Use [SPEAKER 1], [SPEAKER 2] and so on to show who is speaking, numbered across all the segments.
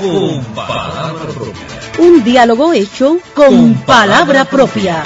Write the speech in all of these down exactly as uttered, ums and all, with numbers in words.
[SPEAKER 1] con palabra propia.
[SPEAKER 2] Un diálogo hecho con, con palabra propia.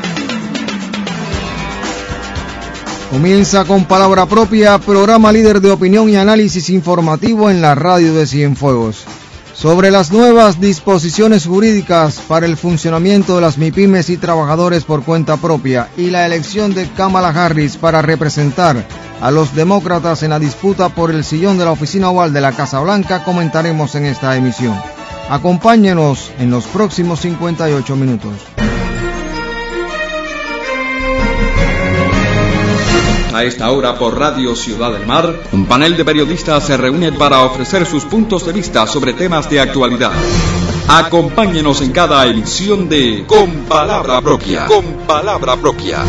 [SPEAKER 3] Comienza con Palabra Propia, programa líder de opinión y análisis informativo en la radio de Cienfuegos. Sobre las nuevas disposiciones jurídicas para el funcionamiento de las MIPYMES y trabajadores por cuenta propia y la elección de Kamala Harris para representar a los demócratas en la disputa por el sillón de la oficina oval de la Casa Blanca, comentaremos en esta emisión. Acompáñenos en los próximos cincuenta y ocho minutos.
[SPEAKER 4] A esta hora por Radio Ciudad del Mar, un panel de periodistas se reúne para ofrecer sus puntos de vista sobre temas de actualidad. Acompáñenos en cada emisión de Con Palabra Propia. Con Palabra Propia.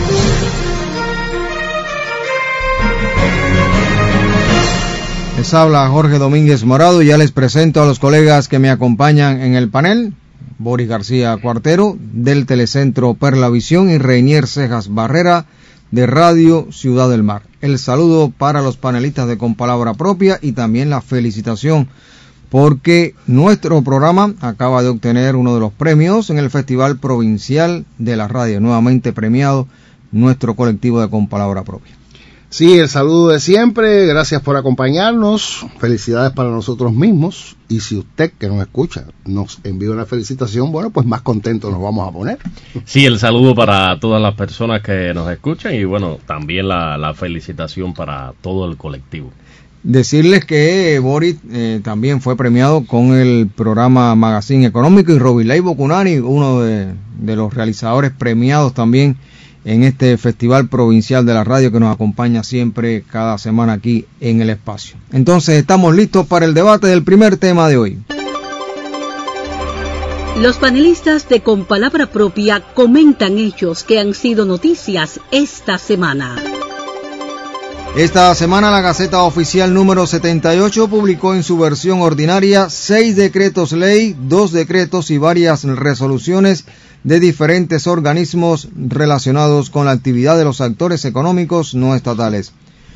[SPEAKER 3] Les habla Jorge Domínguez Morado y ya les presento a los colegas que me acompañan en el panel. Boris García Cuartero, del Telecentro Perla Visión, y Reinier Cejas Barrera, de Radio Ciudad del Mar. El saludo para los panelistas de Con Palabra Propia y también la felicitación porque nuestro programa acaba de obtener uno de los premios en el Festival Provincial de la Radio, nuevamente premiado nuestro colectivo de Con Palabra Propia.
[SPEAKER 5] Sí, el saludo de siempre, gracias por acompañarnos, felicidades para nosotros mismos, y si usted que nos escucha nos envía una felicitación, bueno, pues más contentos nos vamos a poner.
[SPEAKER 6] Sí, el saludo para todas las personas que nos escuchan y bueno, también la, la felicitación para todo el colectivo.
[SPEAKER 3] Decirles que Boris eh, también fue premiado con el programa Magazine Económico y Robilay Bocunani, uno de, de los realizadores premiados también en este Festival Provincial de la Radio que nos acompaña siempre cada semana aquí en el espacio. Entonces estamos listos para el debate del primer tema de hoy.
[SPEAKER 2] Los panelistas de Con Palabra Propia comentan hechos que han sido noticias esta semana.
[SPEAKER 3] Esta semana la Gaceta Oficial número setenta y ocho publicó en su versión ordinaria seis decretos ley, dos decretos y varias resoluciones de diferentes organismos relacionados con la actividad de los actores económicos no estatales.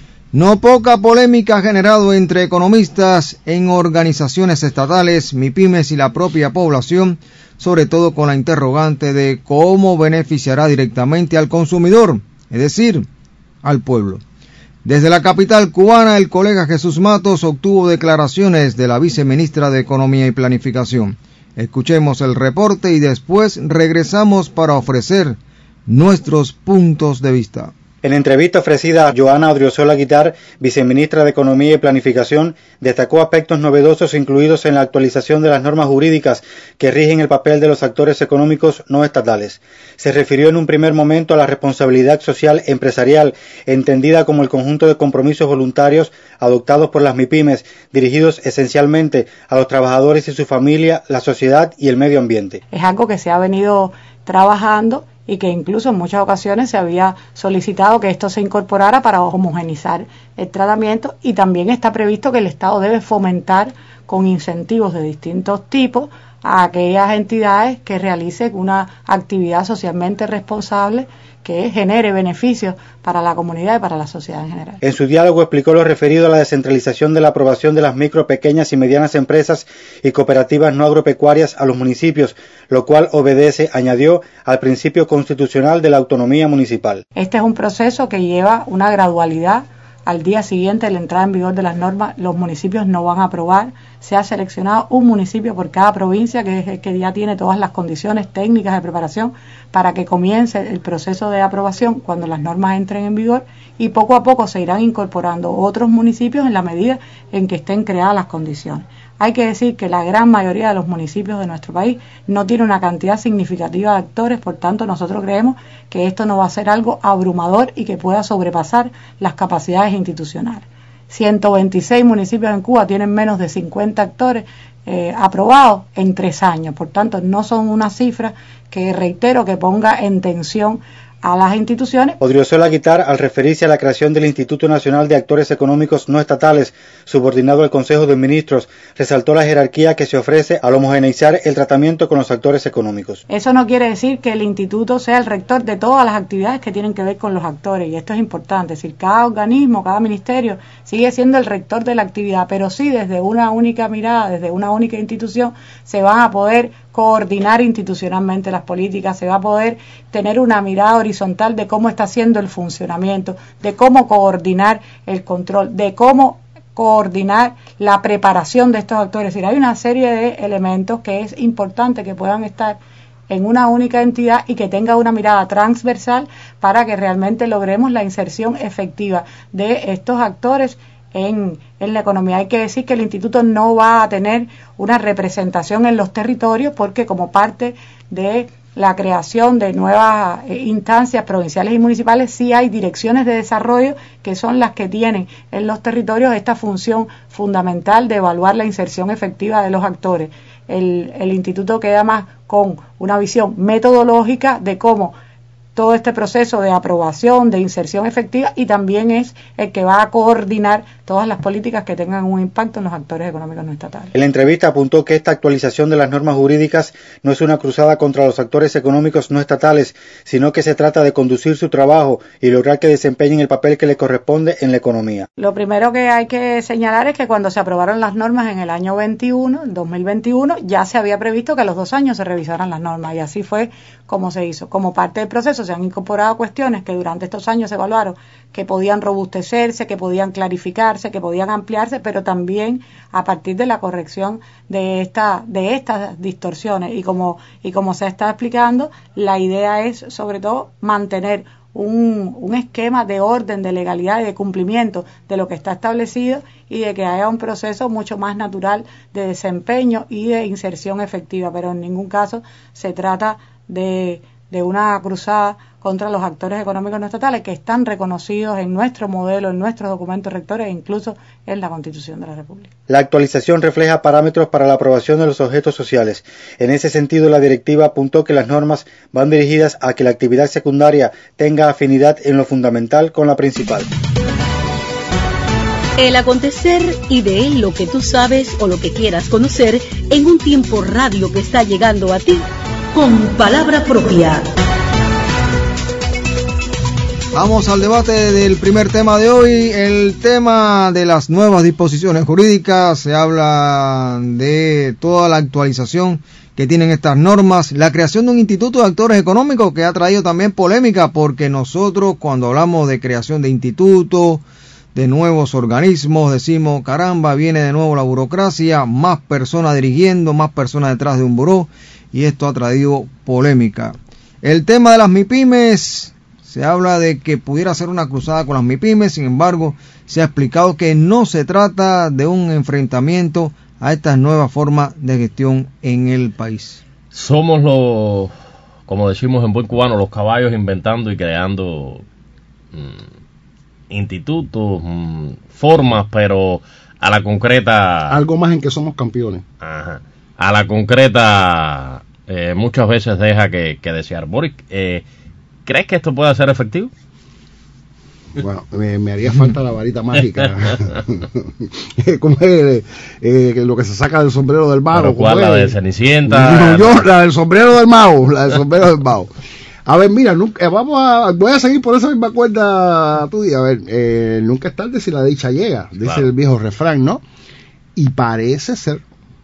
[SPEAKER 3] No poca polémica ha generado entre economistas en organizaciones estatales, MIPYMES y la propia población, sobre todo con la interrogante de cómo beneficiará directamente al consumidor, es decir, al pueblo. Desde la capital cubana, el colega Jesús Matos obtuvo declaraciones de la viceministra de Economía y Planificación. Escuchemos el reporte y después regresamos para ofrecer nuestros puntos de vista.
[SPEAKER 7] En entrevista ofrecida a Joana Odriozola Guitart, viceministra de Economía y Planificación, destacó aspectos novedosos incluidos en la actualización de las normas jurídicas que rigen el papel de los actores económicos no estatales. Se refirió en un primer momento a la responsabilidad social empresarial, entendida como el conjunto de compromisos voluntarios adoptados por las MIPYMES, dirigidos esencialmente a los trabajadores y su familia, la sociedad y el medio ambiente.
[SPEAKER 8] Es algo que se ha venido trabajando y que incluso en muchas ocasiones se había solicitado que esto se incorporara para homogenizar el tratamiento, y también está previsto que el Estado debe fomentar con incentivos de distintos tipos a aquellas entidades que realicen una actividad socialmente responsable que genere beneficios para la comunidad y para la sociedad en general.
[SPEAKER 7] En su diálogo explicó lo referido a la descentralización de la aprobación de las micro, pequeñas y medianas empresas y cooperativas no agropecuarias a los municipios, lo cual obedece, añadió, al principio constitucional de la autonomía municipal.
[SPEAKER 8] Este es un proceso que lleva una gradualidad. Al día siguiente de la entrada en vigor de las normas, los municipios no van a aprobar. Se ha seleccionado un municipio por cada provincia, que es el que ya tiene todas las condiciones técnicas de preparación para que comience el proceso de aprobación cuando las normas entren en vigor, y poco a poco se irán incorporando otros municipios en la medida en que estén creadas las condiciones. Hay que decir que la gran mayoría de los municipios de nuestro país no tiene una cantidad significativa de actores, por tanto nosotros creemos que esto no va a ser algo abrumador y que pueda sobrepasar las capacidades institucionales. ciento veintiséis municipios en Cuba tienen menos de cincuenta actores eh, aprobados en tres años, por tanto no son una cifra que, reitero, que ponga en tensión a las instituciones.
[SPEAKER 7] Odriozola Guitart, al referirse a la creación del Instituto Nacional de Actores Económicos No Estatales, subordinado al Consejo de Ministros, resaltó la jerarquía que se ofrece al homogeneizar el tratamiento con los actores económicos.
[SPEAKER 8] Eso no quiere decir que el instituto sea el rector de todas las actividades que tienen que ver con los actores, y esto es importante, es decir, cada organismo, cada ministerio sigue siendo el rector de la actividad, pero sí desde una única mirada, desde una única institución, se van a poder coordinar institucionalmente las políticas, se va a poder tener una mirada horizontal de cómo está haciendo el funcionamiento, de cómo coordinar el control, de cómo coordinar la preparación de estos actores. Es decir, hay una serie de elementos que es importante que puedan estar en una única entidad y que tenga una mirada transversal para que realmente logremos la inserción efectiva de estos actores En, en la economía. Hay que decir que el instituto no va a tener una representación en los territorios porque como parte de la creación de nuevas eh, instancias provinciales y municipales sí hay direcciones de desarrollo que son las que tienen en los territorios esta función fundamental de evaluar la inserción efectiva de los actores. El, el instituto queda más con una visión metodológica de cómo todo este proceso de aprobación, de inserción efectiva, y también es el que va a coordinar todas las políticas que tengan un impacto en los actores económicos no estatales.
[SPEAKER 7] En la entrevista apuntó que esta actualización de las normas jurídicas no es una cruzada contra los actores económicos no estatales, sino que se trata de conducir su trabajo y lograr que desempeñen el papel que les corresponde en la economía.
[SPEAKER 8] Lo primero que hay que señalar es que cuando se aprobaron las normas en el año veintiuno, el dos mil veintiuno, ya se había previsto que a los dos años se revisaran las normas, y así fue como se hizo. Como parte del proceso se han incorporado cuestiones que durante estos años se evaluaron que podían robustecerse, que podían clarificarse, que podían ampliarse, pero también a partir de la corrección de esta de estas distorsiones, y como y como se está explicando, la idea es sobre todo mantener un, un esquema de orden, de legalidad y de cumplimiento de lo que está establecido, y de que haya un proceso mucho más natural de desempeño y de inserción efectiva, pero en ningún caso se trata de, de una cruzada contra los actores económicos no estatales que están reconocidos en nuestro modelo, en nuestros documentos rectores e incluso en la Constitución de la República.
[SPEAKER 7] La actualización refleja parámetros para la aprobación de los objetos sociales. En ese sentido, la directiva apuntó que las normas van dirigidas a que la actividad secundaria tenga afinidad en lo fundamental con la principal.
[SPEAKER 2] El acontecer y de él lo que tú sabes o lo que quieras conocer en un tiempo radio que está llegando a ti con palabra propia.
[SPEAKER 3] Vamos al debate del primer tema de hoy, el tema de las nuevas disposiciones jurídicas. Se habla de toda la actualización que tienen estas normas, la creación de un instituto de actores económicos que ha traído también polémica, porque nosotros cuando hablamos de creación de institutos, de nuevos organismos, decimos, caramba, viene de nuevo la burocracia, más personas dirigiendo, más personas detrás de un buró, y esto ha traído polémica. El tema de las MIPYMES, se habla de que pudiera ser una cruzada con las MIPYMES, sin embargo, se ha explicado que no se trata de un enfrentamiento a estas nuevas formas de gestión en el país.
[SPEAKER 6] Somos los, como decimos en buen cubano, los caballos inventando y creando mmm, institutos, mmm, formas, pero a la concreta...
[SPEAKER 5] Algo más en que somos campeones.
[SPEAKER 6] Ajá. A la concreta eh, muchas veces deja que, que desear. Boris, eh, ¿crees que esto pueda ser efectivo?
[SPEAKER 5] Bueno, me, me haría falta la varita mágica. ¿Cómo es eh, lo que se saca del sombrero del mago?
[SPEAKER 6] ¿Cuál? ¿La de Cenicienta?
[SPEAKER 5] No, yo, la del sombrero del mago, la del sombrero del mago. A ver, mira, nunca, vamos a, voy a seguir por esa misma cuerda tuya. A ver, eh, nunca es tarde si la dicha llega, dice claro. El viejo refrán, ¿no? Y parece ser,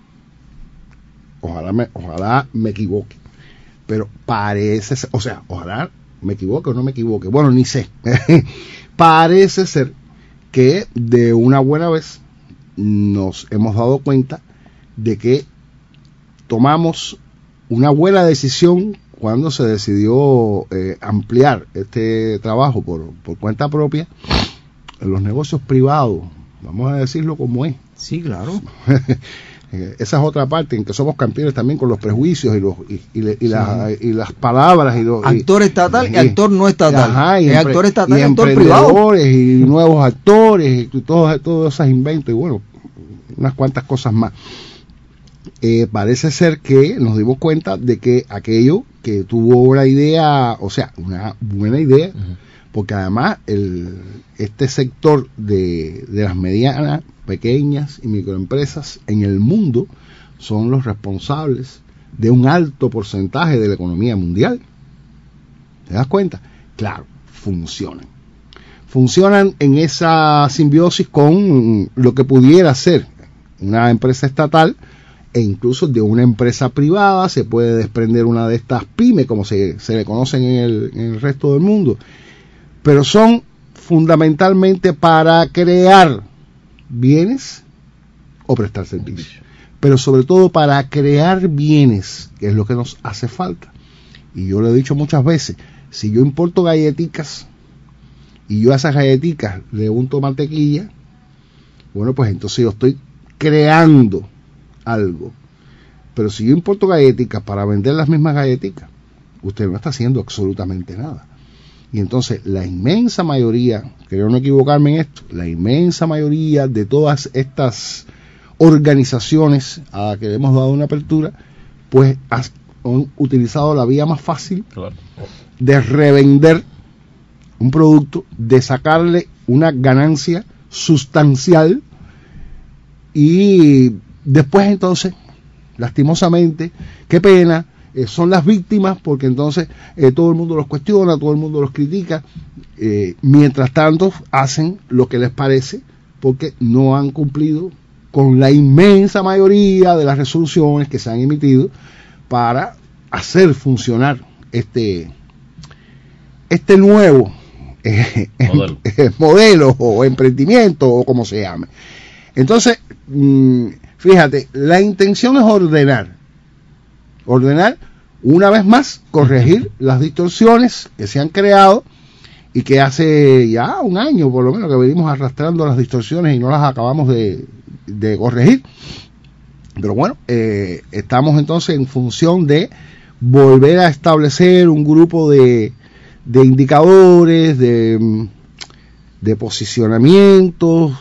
[SPEAKER 5] ojalá me, ojalá me equivoque, pero parece ser, o sea, ojalá me equivoque o no me equivoque, bueno, ni sé. Parece ser que de una buena vez nos hemos dado cuenta de que tomamos una buena decisión cuando se decidió eh, ampliar este trabajo por, por cuenta propia en los negocios privados, vamos a decirlo como es.
[SPEAKER 3] Sí, claro.
[SPEAKER 5] Esa es otra parte en que somos campeones también con los prejuicios y los y, y, y, sí. la, y las palabras y los
[SPEAKER 3] actor
[SPEAKER 5] y,
[SPEAKER 3] estatal y,
[SPEAKER 5] y
[SPEAKER 3] actor no estatal,
[SPEAKER 5] ajá, y,
[SPEAKER 3] y actor estatal
[SPEAKER 5] y,
[SPEAKER 3] y actor privado
[SPEAKER 5] y nuevos actores y todos todos esos inventos y bueno, unas cuantas cosas más. Eh, parece ser que nos dimos cuenta de que aquello que tuvo una idea, o sea, una buena idea, uh-huh. porque además el, este sector de, de las medianas, pequeñas y microempresas en el mundo son los responsables de un alto porcentaje de la economía mundial. ¿Te das cuenta? Claro, funcionan. Funcionan en esa simbiosis con lo que pudiera ser una empresa estatal e incluso de una empresa privada. Se puede desprender una de estas pymes, como se, se le conocen en el, en el resto del mundo, pero son fundamentalmente para crear bienes o prestar servicios, pero sobre todo para crear bienes, que es lo que nos hace falta. Y yo lo he dicho muchas veces, si yo importo galletitas y yo a esas galletitas le unto mantequilla, bueno, pues entonces yo estoy creando algo. Pero si yo importo galletitas para vender las mismas galletitas, usted no está haciendo absolutamente nada. Y entonces la inmensa mayoría, creo no equivocarme en esto, la inmensa mayoría de todas estas organizaciones a las que hemos dado una apertura, pues han utilizado la vía más fácil, claro, de revender un producto, de sacarle una ganancia sustancial y después entonces, lastimosamente, qué pena, eh, son las víctimas porque entonces eh, todo el mundo los cuestiona, todo el mundo los critica, eh, mientras tanto hacen lo que les parece porque no han cumplido con la inmensa mayoría de las resoluciones que se han emitido para hacer funcionar este este nuevo eh, modelo. Eh, modelo o emprendimiento o como se llame. Entonces, mmm, fíjate, la intención es ordenar, ordenar una vez más, corregir las distorsiones que se han creado y que hace ya un año por lo menos que venimos arrastrando las distorsiones y no las acabamos de, de corregir. Pero bueno, eh, estamos entonces en función de volver a establecer un grupo de, de indicadores, de, de posicionamientos,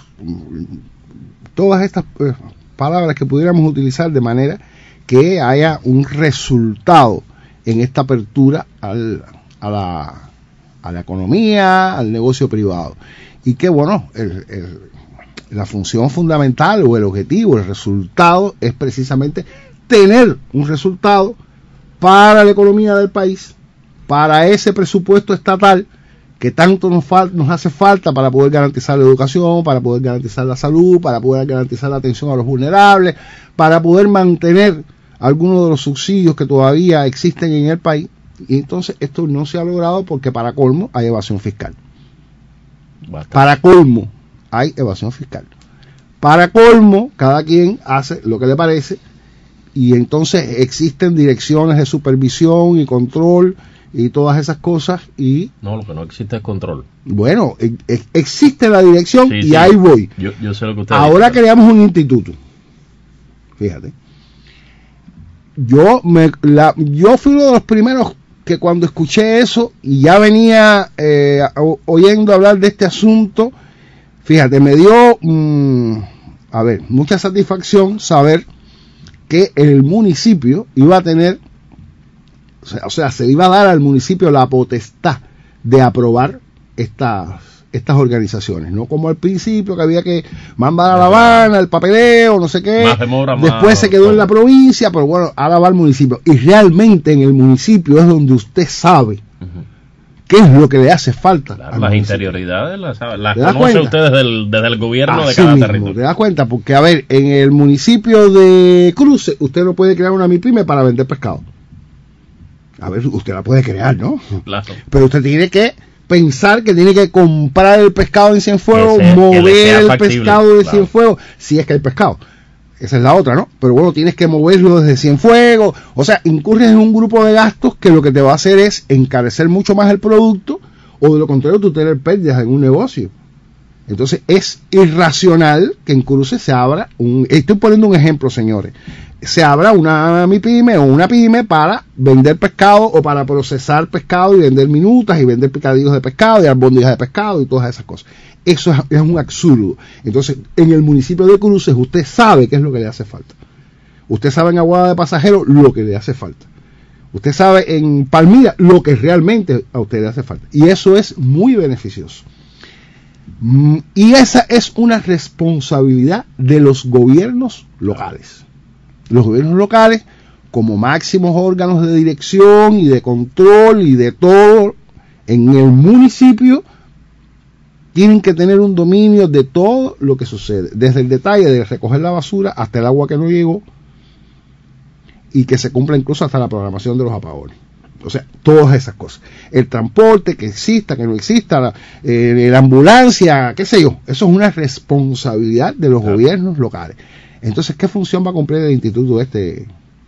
[SPEAKER 5] todas estas eh, palabras que pudiéramos utilizar de manera que haya un resultado en esta apertura al, a, la, a la economía, al negocio privado. Y que bueno, el, el, la función fundamental o el objetivo, el resultado es precisamente tener un resultado para la economía del país, para ese presupuesto estatal que tanto nos, fal- nos hace falta para poder garantizar la educación, para poder garantizar la salud, para poder garantizar la atención a los vulnerables, para poder mantener algunos de los subsidios que todavía existen en el país. Y entonces esto no se ha logrado porque para colmo hay evasión fiscal. Bastante. Para colmo hay evasión fiscal. Para colmo, cada quien hace lo que le parece y entonces existen direcciones de supervisión y control y todas esas cosas y... No, lo que no existe es control. Bueno, e- e- existe la dirección sí, y sí. Ahí voy. Yo, yo sé lo que usted Ahora dice, creamos un instituto. Fíjate. Yo, me, la, yo fui uno de los primeros que cuando escuché eso y ya venía eh, o, oyendo hablar de este asunto, fíjate, me dio, mmm, a ver, mucha satisfacción saber que el municipio iba a tener, o sea, o sea, se iba a dar al municipio la potestad de aprobar estas estas organizaciones, no como al principio que había que mandar a La Habana, el papeleo, no sé qué, más demora, después más, se quedó todo en la provincia, pero bueno, ahora va al municipio, y realmente en el municipio es donde usted sabe uh-huh. qué es lo que le hace falta. Claro, las interioridades las, las conoce usted desde el, desde el gobierno Así de cada mismo, territorio. ¿Te das cuenta? Porque a ver, en el municipio de Cruces, usted no puede crear una MIPYME para vender pescado. A ver, usted la puede crear, ¿no? Claro. Pero usted tiene que pensar que tiene que comprar el pescado en Cienfuegos, sea, mover el factible, pescado de claro. Cienfuegos, si es que hay pescado. Esa es la otra, ¿no? Pero bueno, tienes que moverlo desde Cienfuegos. O sea, incurres en un grupo de gastos que lo que te va a hacer es encarecer mucho más el producto, o de lo contrario, tú tener pérdidas en un negocio. Entonces, es irracional que en Cruces se abra un... Estoy poniendo un ejemplo, señores. Se abra una MIPYME o una pyme para vender pescado o para procesar pescado y vender minutas y vender picadillos de pescado y albóndigas de pescado y todas esas cosas. Eso es, es un absurdo. Entonces, en el municipio de Cruces usted sabe qué es lo que le hace falta. Usted sabe en Aguada de Pasajeros lo que le hace falta. Usted sabe en Palmira lo que realmente a usted le hace falta. Y eso es muy beneficioso. Y esa es una responsabilidad de los gobiernos locales. Los gobiernos locales, como máximos órganos de dirección y de control y de todo en el municipio, tienen que tener un dominio de todo lo que sucede, desde el detalle de recoger la basura hasta el agua que no llegó, y que se cumpla incluso hasta la programación de los apagones. O sea, todas esas cosas. El transporte, que exista, que no exista, la, eh, la ambulancia, qué sé yo. Eso es una responsabilidad de los claro. gobiernos locales. Entonces, ¿qué función va a cumplir el instituto este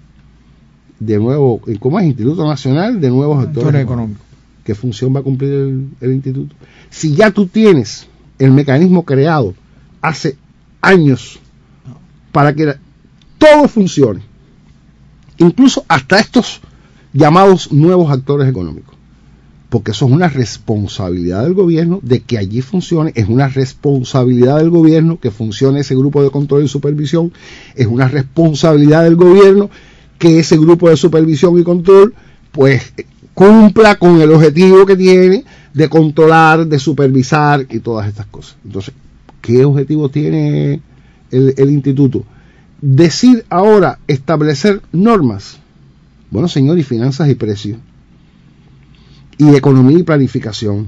[SPEAKER 5] de nuevo? ¿Cómo es? Instituto Nacional de Nuevos Actores Económicos. ¿Qué función va a cumplir el, el instituto? Si ya tú tienes el mecanismo creado hace años para que la, todo funcione, incluso hasta estos llamados nuevos actores económicos, porque eso es una responsabilidad del gobierno de que allí funcione, es una responsabilidad del gobierno que funcione ese grupo de control y supervisión, es una responsabilidad del gobierno que ese grupo de supervisión y control pues cumpla con el objetivo que tiene de controlar, de supervisar y todas estas cosas. Entonces, ¿qué objetivo tiene el, el instituto? Decir ahora, establecer normas. Bueno, señor, y finanzas y precios, y economía y planificación.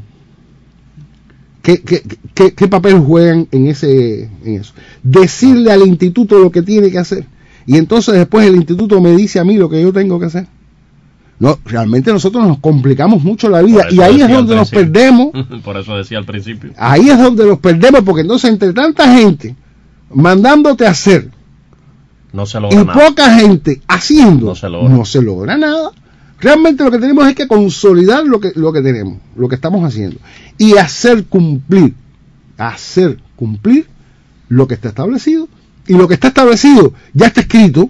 [SPEAKER 5] ¿Qué, qué, qué, qué papel juegan en ese, en eso? Decirle al instituto lo que tiene que hacer, y entonces después el instituto me dice a mí lo que yo tengo que hacer. No, realmente nosotros nos complicamos mucho la vida, y ahí es donde nos perdemos.
[SPEAKER 6] Por eso decía al principio.
[SPEAKER 5] Ahí es donde nos perdemos, porque entonces entre tanta gente mandándote a hacer,
[SPEAKER 6] no se logra
[SPEAKER 5] y
[SPEAKER 6] nada.
[SPEAKER 5] poca gente haciendo,
[SPEAKER 6] no se, logra.
[SPEAKER 5] no se logra nada. Realmente lo que tenemos es que consolidar lo que, lo que tenemos, lo que estamos haciendo, y hacer cumplir, hacer cumplir lo que está establecido, y lo que está establecido ya está escrito.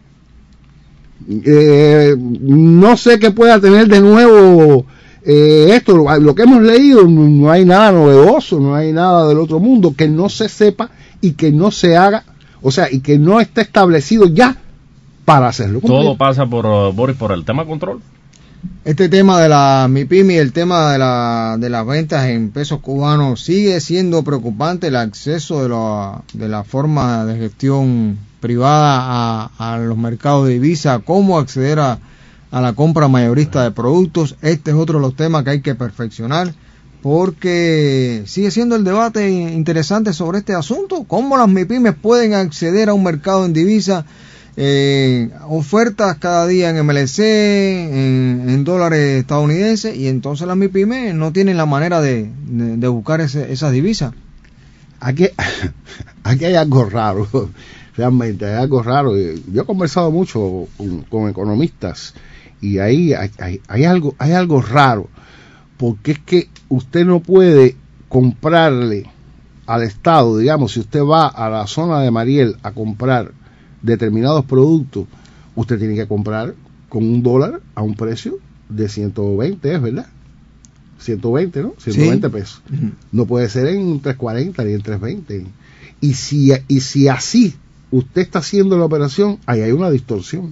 [SPEAKER 5] Eh, no sé qué pueda tener de nuevo eh, esto, lo, lo que hemos leído, no, no hay nada novedoso, no hay nada del otro mundo que no se sepa y que no se haga. O sea, y que no esté establecido ya para hacerlo cumplir.
[SPEAKER 6] Todo pasa por, uh, Boris, por el tema control.
[SPEAKER 3] Este tema de la MIPYME y el tema de, la, de las ventas en pesos cubanos sigue siendo preocupante. El acceso de la, de la forma de gestión privada a, a los mercados de divisas, cómo acceder a, a la compra mayorista de productos. Este es otro de los temas que hay que perfeccionar, porque sigue siendo el debate interesante sobre este asunto. ¿Cómo las MIPYMES pueden acceder a un mercado en divisa? Eh, ofertas cada día en M L C, en, en dólares estadounidenses, y entonces las MIPYMES no tienen la manera de, de, de buscar ese, esas divisas.
[SPEAKER 5] Aquí, aquí hay algo raro, realmente hay algo raro. Yo he conversado mucho con, con economistas, y ahí hay, hay, hay, algo, hay algo raro, porque es que usted no puede comprarle al Estado, digamos, si usted va a la zona de Mariel a comprar determinados productos, usted tiene que comprar con un dólar a un precio de ciento veinte, ¿es verdad? ciento veinte, ¿no? ciento veinte sí. pesos. Uh-huh. No puede ser en tres cuarenta ni en tres veinte. Y si, y si así usted está haciendo la operación, ahí hay una distorsión.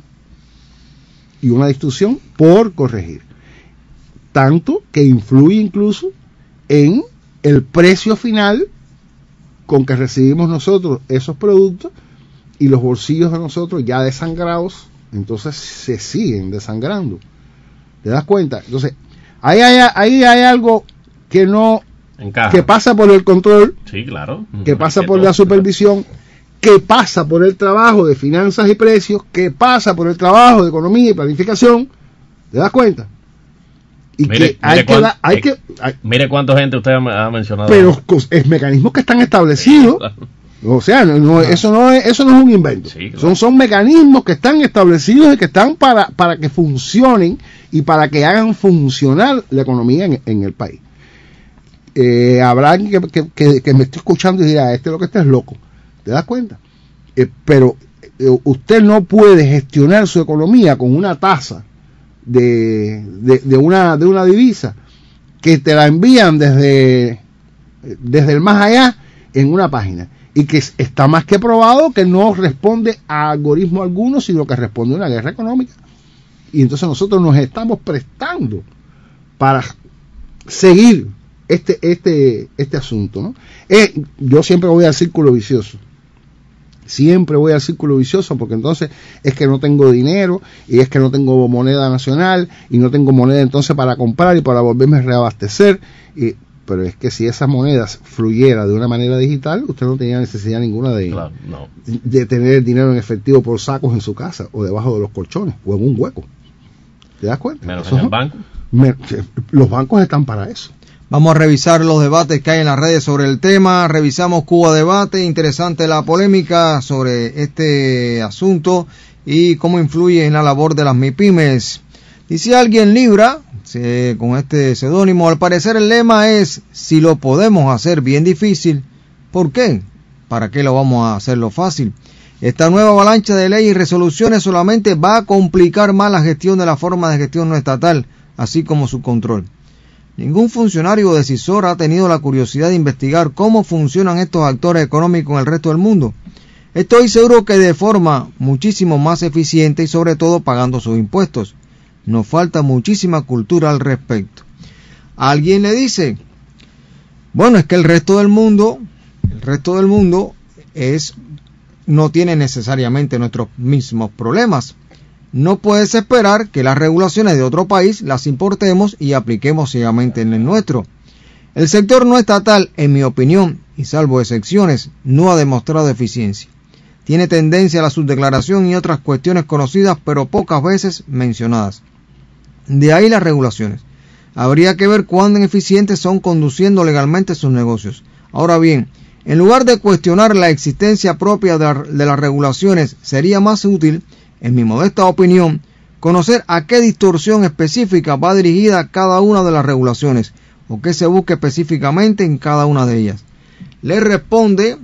[SPEAKER 5] Y una distorsión por corregir. Tanto que influye incluso en el precio final con que recibimos nosotros esos productos, y los bolsillos de nosotros ya desangrados, entonces se siguen desangrando. ¿Te das cuenta? Entonces, ahí hay, ahí hay algo que no encaja, que pasa por el control,
[SPEAKER 6] sí, claro,
[SPEAKER 5] que pasa por la supervisión, que pasa por el trabajo de finanzas y precios, que pasa por el trabajo de economía y planificación. ¿Te das cuenta? Y
[SPEAKER 6] mire,
[SPEAKER 5] que hay
[SPEAKER 6] mire
[SPEAKER 5] que
[SPEAKER 6] cuán,
[SPEAKER 5] dar, hay que hay,
[SPEAKER 6] mire cuánta gente usted ha mencionado.
[SPEAKER 5] Pero es mecanismos que están establecidos. Sí, claro. O sea, no, no, eso no es, eso no es un invento. Sí, claro. Son, son mecanismos que están establecidos y que están para, para que funcionen y para que hagan funcionar la economía en, en el país. Eh, habrá alguien que, que, que, que me esté escuchando y dirá, este lo que está es loco. ¿Te das cuenta? Eh, pero eh, usted no puede gestionar su economía con una tasa de, de, de una de una divisa que te la envían desde, desde el más allá en una página, y que está más que probado que no responde a algoritmo alguno, sino que responde a una guerra económica. y entonces nosotros nos estamos prestando para seguir este este este asunto, ¿no? Eh, yo siempre voy al círculo vicioso. Siempre voy al círculo vicioso porque entonces es que no tengo dinero y es que no tengo moneda nacional y no tengo moneda entonces para comprar y para volverme a reabastecer. Y, pero es que si esas monedas fluyera de una manera digital, usted no tenía necesidad ninguna de, claro, no. de tener el dinero en efectivo por sacos en su casa o debajo de los colchones o en un hueco. ¿Te das cuenta?
[SPEAKER 6] Menos en el banco.
[SPEAKER 5] Me, los bancos están para eso.
[SPEAKER 3] Vamos a revisar los debates que hay en las redes sobre el tema. Revisamos Cuba Debate, interesante la polémica sobre este asunto y cómo influye en la labor de las MIPYMES. Dice alguien Libra, sí, con este seudónimo, al parecer el lema es, si lo podemos hacer bien difícil, ¿por qué? ¿Para qué lo vamos a hacerlo fácil? Esta nueva avalancha de leyes y resoluciones solamente va a complicar más la gestión de la forma de gestión no estatal, así como su control. Ningún funcionario o decisor ha tenido la curiosidad de investigar cómo funcionan estos actores económicos en el resto del mundo. Estoy seguro que de forma muchísimo más eficiente y sobre todo pagando sus impuestos. Nos falta muchísima cultura al respecto. Alguien le dice, bueno, es que el resto del mundo, el resto del mundo es, no tiene necesariamente nuestros mismos problemas. No puedes esperar que las regulaciones de otro país las importemos y apliquemos ciegamente en el nuestro. El sector no estatal, en mi opinión, y salvo excepciones, no ha demostrado eficiencia. Tiene tendencia a la subdeclaración y otras cuestiones conocidas pero pocas veces mencionadas. De ahí las regulaciones. Habría que ver cuán eficientes son conduciendo legalmente sus negocios. Ahora bien, en lugar de cuestionar la existencia propia de, la, de las regulaciones, sería más útil, en mi modesta opinión, conocer a qué distorsión específica va dirigida cada una de las regulaciones o qué se busca específicamente en cada una de ellas. Le responde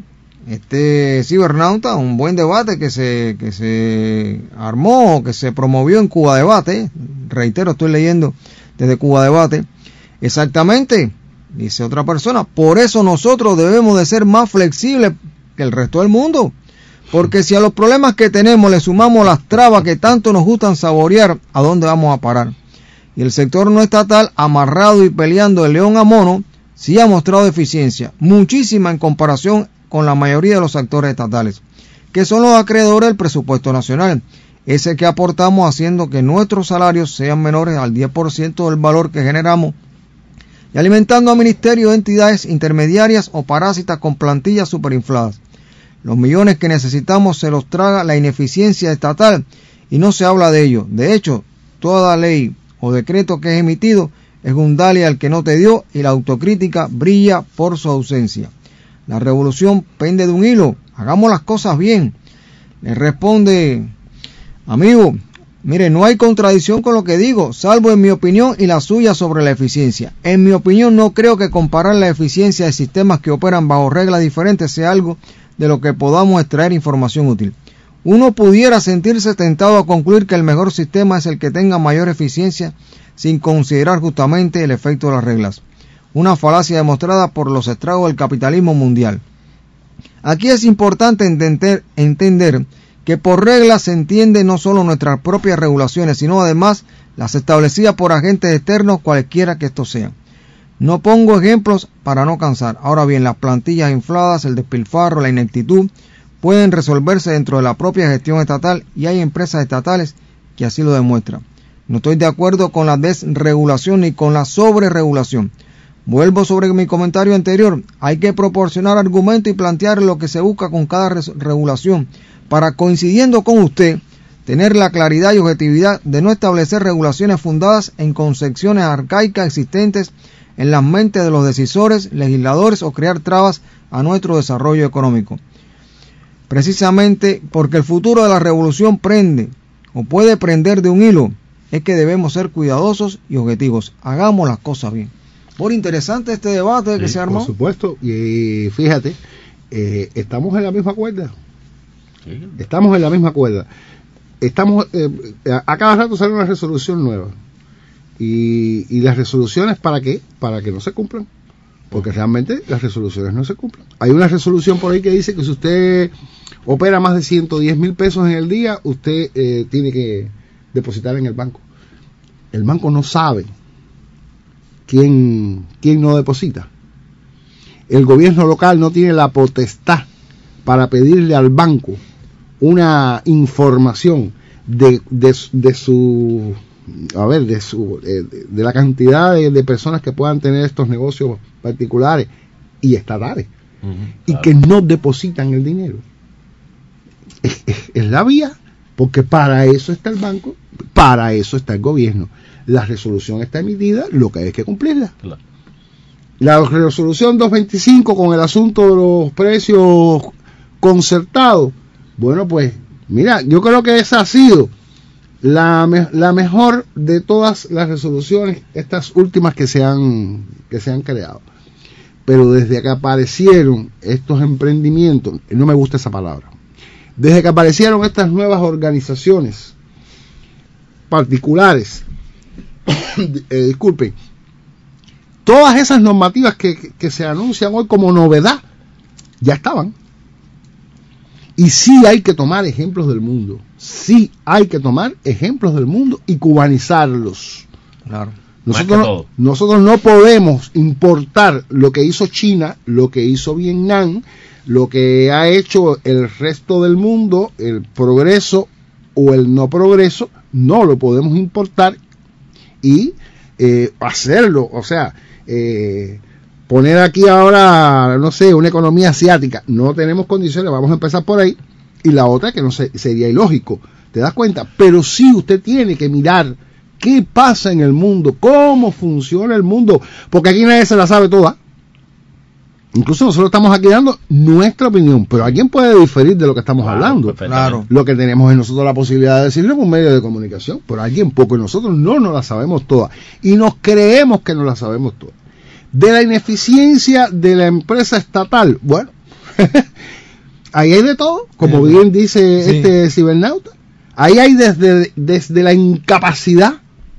[SPEAKER 3] este cibernauta, un buen debate que se, que se armó, que se promovió en Cuba Debate. Reitero, estoy leyendo desde Cuba Debate. Exactamente, dice otra persona, por eso nosotros debemos de ser más flexibles que el resto del mundo. Porque si a los problemas que tenemos le sumamos las trabas que tanto nos gustan saborear, ¿a dónde vamos a parar? Y el sector no estatal, amarrado y peleando el león a mono, sí ha mostrado eficiencia, muchísima en comparación con la mayoría de los actores estatales, que son los acreedores del presupuesto nacional, ese que aportamos haciendo que nuestros salarios sean menores al diez por ciento del valor que generamos, y alimentando a ministerios, entidades intermediarias o parásitas con plantillas superinfladas. Los millones que necesitamos se los traga la ineficiencia estatal y no se habla de ello. De hecho, toda ley o decreto que es emitido es un dale al que no te dio y la autocrítica brilla por su ausencia. La revolución pende de un hilo. Hagamos las cosas bien. Le responde, amigo, mire, no hay contradicción con lo que digo, salvo en mi opinión y la suya sobre la eficiencia. En mi opinión no creo que comparar la eficiencia de sistemas que operan bajo reglas diferentes sea algo de lo que podamos extraer información útil. Uno pudiera sentirse tentado a concluir que el mejor sistema es el que tenga mayor eficiencia sin considerar justamente el efecto de las reglas. Una falacia demostrada por los estragos del capitalismo mundial. Aquí es importante entender, entender que por reglas se entiende no solo nuestras propias regulaciones, sino además las establecidas por agentes externos cualquiera que estos sean. No pongo ejemplos para no cansar. Ahora bien, las plantillas infladas, el despilfarro, la ineptitud pueden resolverse dentro de la propia gestión estatal y hay empresas estatales que así lo demuestran. No estoy de acuerdo con la desregulación ni con la sobreregulación. Vuelvo sobre mi comentario anterior. Hay que proporcionar argumento y plantear lo que se busca con cada regulación para, coincidiendo con usted, tener la claridad y objetividad de no establecer regulaciones fundadas en concepciones arcaicas existentes en las mentes de los decisores, legisladores o crear trabas a nuestro desarrollo económico. Precisamente porque el futuro de la revolución prende o puede prender de un hilo, es que debemos ser cuidadosos y objetivos. Hagamos las cosas bien. Por interesante este debate que
[SPEAKER 5] sí,
[SPEAKER 3] se armó.
[SPEAKER 5] Por supuesto, y fíjate, eh, estamos en la misma cuerda. Sí. Estamos en la misma cuerda. Estamos, eh, a, a cada rato sale una resolución nueva. Y, y las resoluciones, ¿para qué? Para que no se cumplan. Porque realmente las resoluciones no se cumplen. Hay una resolución por ahí que dice que si usted opera más de ciento diez mil pesos en el día, usted eh, tiene que depositar en el banco. El banco no sabe quién, quién no deposita. El gobierno local no tiene la potestad para pedirle al banco una información de, de, de su a ver de su de, de la cantidad de, de personas que puedan tener estos negocios particulares y estatales, uh-huh, y claro, que no depositan el dinero. Es, es, es la vía, porque para eso está el banco, para eso está el gobierno. La resolución está emitida, lo que hay es que cumplirla. Claro. La resolución doscientos veinticinco con el asunto de los precios concertados, bueno, pues mira, yo creo que esa ha sido la, me, la mejor de todas las resoluciones, estas últimas que se han que se han creado. Pero desde que aparecieron estos emprendimientos, no me gusta esa palabra, desde que aparecieron estas nuevas organizaciones particulares, eh, disculpen, todas esas normativas que, que, que se anuncian hoy como novedad, ya estaban. Y sí hay que tomar ejemplos del mundo, sí hay que tomar ejemplos del mundo y cubanizarlos.
[SPEAKER 3] Claro.
[SPEAKER 5] Nosotros no, nosotros no podemos importar lo que hizo China, lo que hizo Vietnam, lo que ha hecho el resto del mundo, el progreso o el no progreso, no lo podemos importar y eh, hacerlo, o sea, eh, poner aquí ahora, no sé, una economía asiática, no tenemos condiciones, vamos a empezar por ahí, y la otra que no sé, sería ilógico, ¿te das cuenta? Pero sí usted tiene que mirar qué pasa en el mundo, cómo funciona el mundo, porque aquí nadie se la sabe toda. Incluso nosotros estamos aquí dando nuestra opinión, pero alguien puede diferir de lo que estamos claro, hablando.
[SPEAKER 3] Claro.
[SPEAKER 5] Lo que tenemos es nosotros la posibilidad de decirlo por medio de comunicación, pero alguien, porque nosotros no nos la sabemos toda y nos creemos que nos la sabemos toda. De la ineficiencia de la empresa estatal, bueno, ahí hay de todo, como sí, bien dice sí. este cibernauta, ahí hay desde, desde la incapacidad,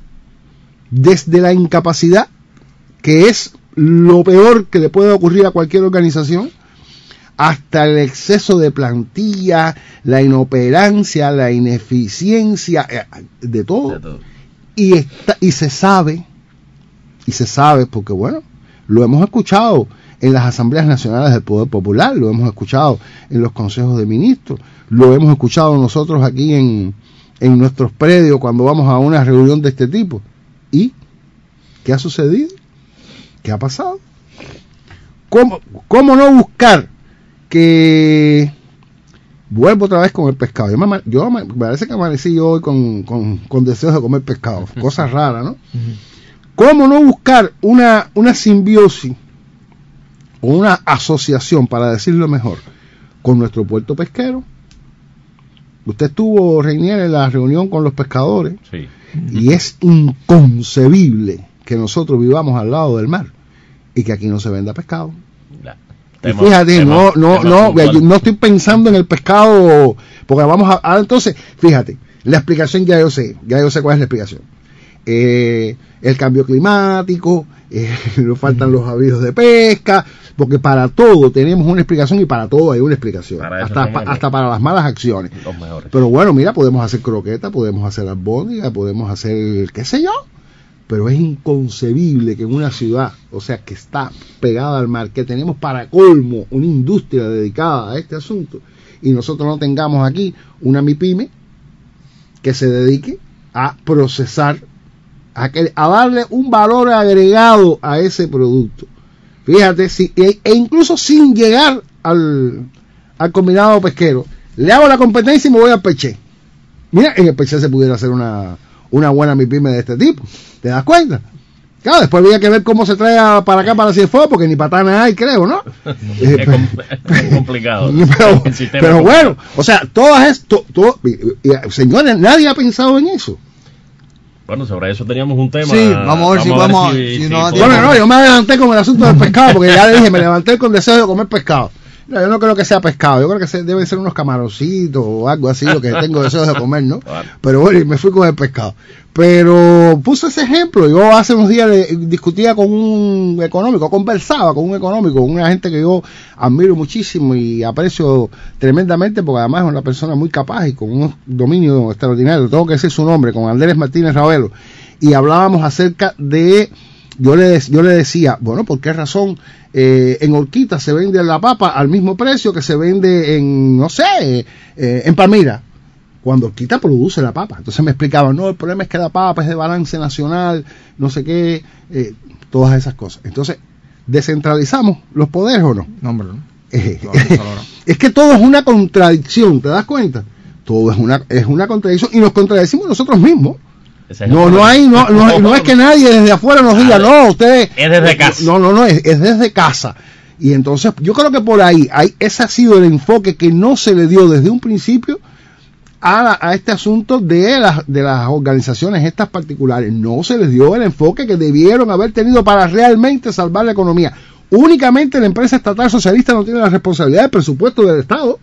[SPEAKER 5] desde la incapacidad, que es lo peor que le puede ocurrir a cualquier organización, hasta el exceso de plantilla, la inoperancia, la ineficiencia, de todo. De todo. Y, está, y se sabe, y se sabe porque, bueno, lo hemos escuchado en las asambleas nacionales del Poder Popular, lo hemos escuchado en los consejos de ministros, lo hemos escuchado nosotros aquí en, en nuestros predios cuando vamos a una reunión de este tipo. ¿Y qué ha sucedido? ¿Qué ha pasado? ¿Cómo, cómo no buscar que... Vuelvo otra vez con el pescado. Yo me, yo me parece que amanecí yo hoy con, con, con deseos de comer pescado. Cosa rara, ¿no? Uh-huh. ¿Cómo no buscar una, una simbiosis o una asociación, para decirlo mejor, con nuestro puerto pesquero? Usted estuvo, Reinier, en la reunión con los pescadores. Sí. Y es inconcebible que nosotros vivamos al lado del mar y que aquí no se venda pescado. Ya. Y fíjate, tema, no, no, no, no, no estoy pensando en el pescado, porque vamos a, a entonces, fíjate, la explicación ya yo sé, ya yo sé cuál es la explicación. Eh, el cambio climático, eh, nos faltan los avisos de pesca, porque para todo tenemos una explicación y para todo hay una explicación, para hasta, pa, hasta para las malas acciones. Pero bueno, mira, podemos hacer croqueta, podemos hacer albóndiga, podemos hacer qué sé yo, pero es inconcebible que en una ciudad, o sea, que está pegada al mar, que tenemos para colmo una industria dedicada a este asunto, y nosotros no tengamos aquí una MIPYME que se dedique a procesar, a, que, a darle un valor agregado a ese producto. Fíjate, si, e, e incluso sin llegar al, al combinado pesquero, le hago la competencia y me voy al Peché. Mira, en el Peché se pudiera hacer una, una buena MIPYME de este tipo. ¿Te das cuenta? Claro, después había que ver cómo se trae a, para acá, para Cienfuegos, porque ni patana hay, creo, ¿no?
[SPEAKER 6] Es, com es complicado.
[SPEAKER 5] Pero, pero bueno, o sea, todas esto, todo, señores, nadie ha pensado en eso.
[SPEAKER 6] Bueno, sobre eso teníamos un tema.
[SPEAKER 3] Sí, vamos a ver si vamos. Si,
[SPEAKER 5] si, si no, bueno, no, yo me adelanté con el asunto del pescado, porque ya le dije, me levanté con deseo de comer pescado. No, yo no creo que sea pescado, yo creo que se, deben ser unos camaroncitos o algo así, lo que tengo deseos de comer, ¿no? Pero bueno, me fui con el pescado. Pero puse ese ejemplo. Yo hace unos días le, discutía con un económico, conversaba con un económico, con una gente que yo admiro muchísimo y aprecio tremendamente, porque además es una persona muy capaz y con un dominio extraordinario. Tengo que decir su nombre, con Andrés Martínez Ravelo. Y hablábamos acerca de... Yo le, yo le decía, bueno, ¿por qué razón eh, en Horquita se vende la papa al mismo precio que se vende en, no sé, eh, en Palmira? Cuando Horquita produce la papa. Entonces me explicaban, no, el problema es que la papa es de balance nacional, no sé qué, eh, todas esas cosas. Entonces, ¿descentralizamos los poderes o no?
[SPEAKER 3] No, hombre, no.
[SPEAKER 5] Eh, es que todo es una contradicción, ¿te das cuenta? Todo es una, es una contradicción y nos contradecimos nosotros mismos. No, no hay, no, no, no es que nadie desde afuera nos diga, no, ustedes...
[SPEAKER 6] Es desde casa.
[SPEAKER 5] No, no, no, es, es desde casa. Y entonces, yo creo que por ahí, hay, ese ha sido el enfoque que no se le dio desde un principio a, la, a este asunto de las, de las organizaciones estas particulares. No se les dio el enfoque que debieron haber tenido para realmente salvar la economía. Únicamente la empresa estatal socialista no tiene la responsabilidad del presupuesto del Estado,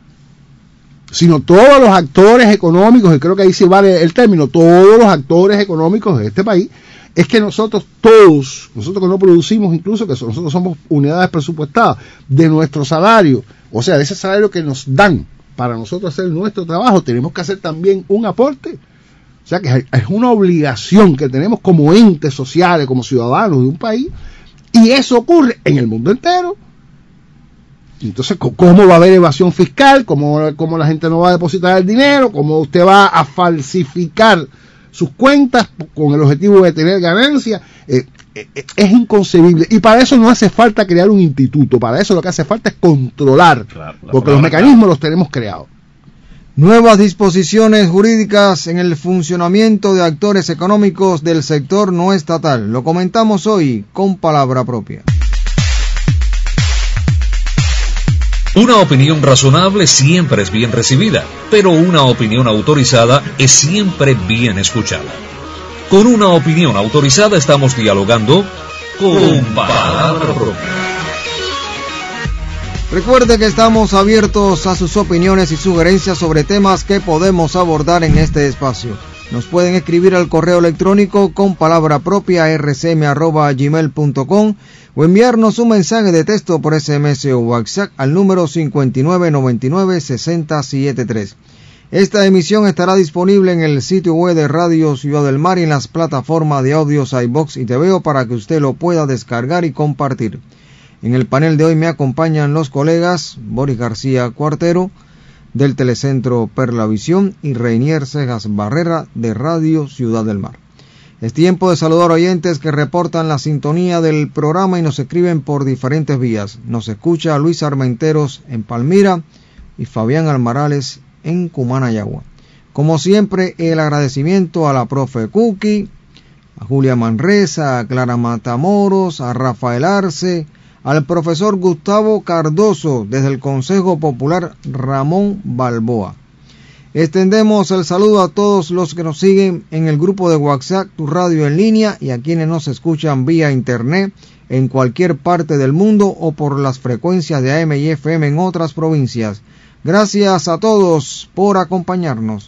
[SPEAKER 5] sino todos los actores económicos, y creo que ahí sí vale el término, todos los actores económicos de este país. Es que nosotros todos, nosotros que no producimos, incluso que nosotros somos unidades presupuestadas de nuestro salario, o sea, de ese salario que nos dan para nosotros hacer nuestro trabajo, tenemos que hacer también un aporte. O sea, que es una obligación que tenemos como entes sociales, como ciudadanos de un país, y eso ocurre en el mundo entero. Entonces, ¿cómo va a haber evasión fiscal? ¿Cómo, cómo la gente no va a depositar el dinero? ¿Cómo usted va a falsificar sus cuentas con el objetivo de tener ganancias? Eh, eh, es inconcebible. Y para eso no hace falta crear un instituto. Para eso lo que hace falta es controlar. Claro, porque los mecanismos claro. los tenemos creados.
[SPEAKER 3] Nuevas disposiciones jurídicas en el funcionamiento de actores económicos del sector no estatal. Lo comentamos hoy con palabra propia.
[SPEAKER 1] Una opinión razonable siempre es bien recibida, pero una opinión autorizada es siempre bien escuchada. Con una opinión autorizada estamos dialogando con palabra propia.
[SPEAKER 3] Recuerde que estamos abiertos a sus opiniones y sugerencias sobre temas que podemos abordar en este espacio. Nos pueden escribir al correo electrónico con palabra propia r c m arroba gmail punto com o enviarnos un mensaje de texto por S M S o WhatsApp al número cinco nueve nueve nueve seis cero siete tres. Esta emisión estará disponible en el sitio web de Radio Ciudad del Mar y en las plataformas de audios iVox y T V O para que usted lo pueda descargar y compartir. En el panel de hoy me acompañan los colegas Boris García Cuartero del Telecentro Perlavisión y Reinier Cejas Barrera de Radio Ciudad del Mar. Es tiempo de saludar oyentes que reportan la sintonía del programa y nos escriben por diferentes vías. Nos escucha Luis Armenteros en Palmira y Fabián Almarales en Cumanayagua. Como siempre, el agradecimiento a la profe Cookie, a Julia Manresa, a Clara Matamoros, a Rafael Arce, al profesor Gustavo Cardoso desde el Consejo Popular Ramón Balboa. Extendemos el saludo a todos los que nos siguen en el grupo de WhatsApp Tu Radio en Línea y a quienes nos escuchan vía internet en cualquier parte del mundo o por las frecuencias de A M y F M en otras provincias. Gracias a todos por acompañarnos.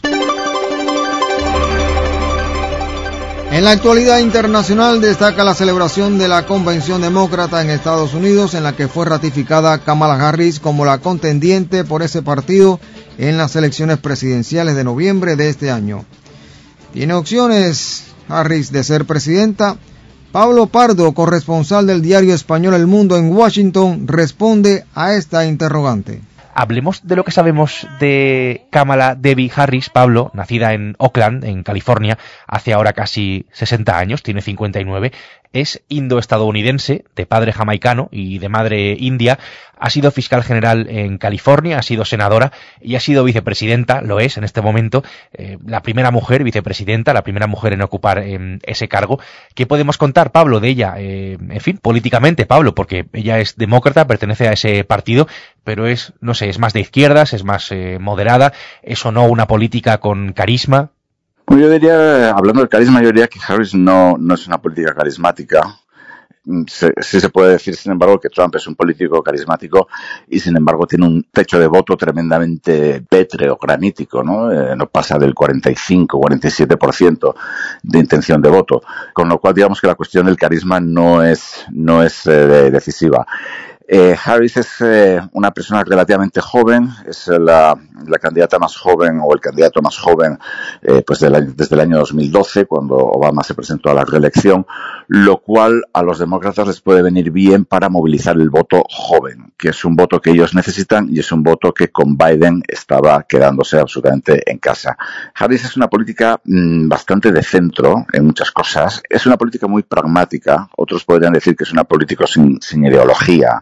[SPEAKER 3] En la actualidad internacional destaca la celebración de la Convención Demócrata en Estados Unidos, en la que fue ratificada Kamala Harris como la contendiente por ese partido en las elecciones presidenciales de noviembre de este año. ¿Tiene opciones Harris de ser presidenta? Pablo Pardo, corresponsal del diario español El Mundo en Washington, responde a esta interrogante.
[SPEAKER 9] Hablemos de lo que sabemos de Kamala Devi Harris, Pablo, nacida en Oakland, en California, hace ahora casi sesenta años, tiene cincuenta y nueve, es indoestadounidense, de padre jamaicano y de madre india, ha sido fiscal general en California, ha sido senadora y ha sido vicepresidenta, lo es en este momento, eh, la primera mujer vicepresidenta, la primera mujer en ocupar eh, ese cargo. ¿Qué podemos contar, Pablo, de ella? Eh, en fin, políticamente, Pablo, porque ella es demócrata, pertenece a ese partido, pero es, no sé, es más de izquierdas, es más eh, moderada, es o no una política con carisma.
[SPEAKER 10] Bueno, yo diría, hablando de carisma, yo diría que Harris no, no es una política carismática. se, sí se puede decir, sin embargo, que Trump es un político carismático y, sin embargo, tiene un techo de voto tremendamente pétreo, granítico, ¿no? Eh, no pasa del cuarenta y cinco, cuarenta y siete por ciento de intención de voto, con lo cual digamos que la cuestión del carisma no es, no es eh, decisiva. Eh, Harris es eh, una persona relativamente joven, es la, la candidata más joven o el candidato más joven eh, pues de la, desde el año dos mil doce, cuando Obama se presentó a la reelección, lo cual a los demócratas les puede venir bien para movilizar el voto joven, que es un voto que ellos necesitan y es un voto que con Biden estaba quedándose absolutamente en casa. Harris es una política mmm, bastante de centro en muchas cosas, es una política muy pragmática, otros podrían decir que es una política sin, sin ideología.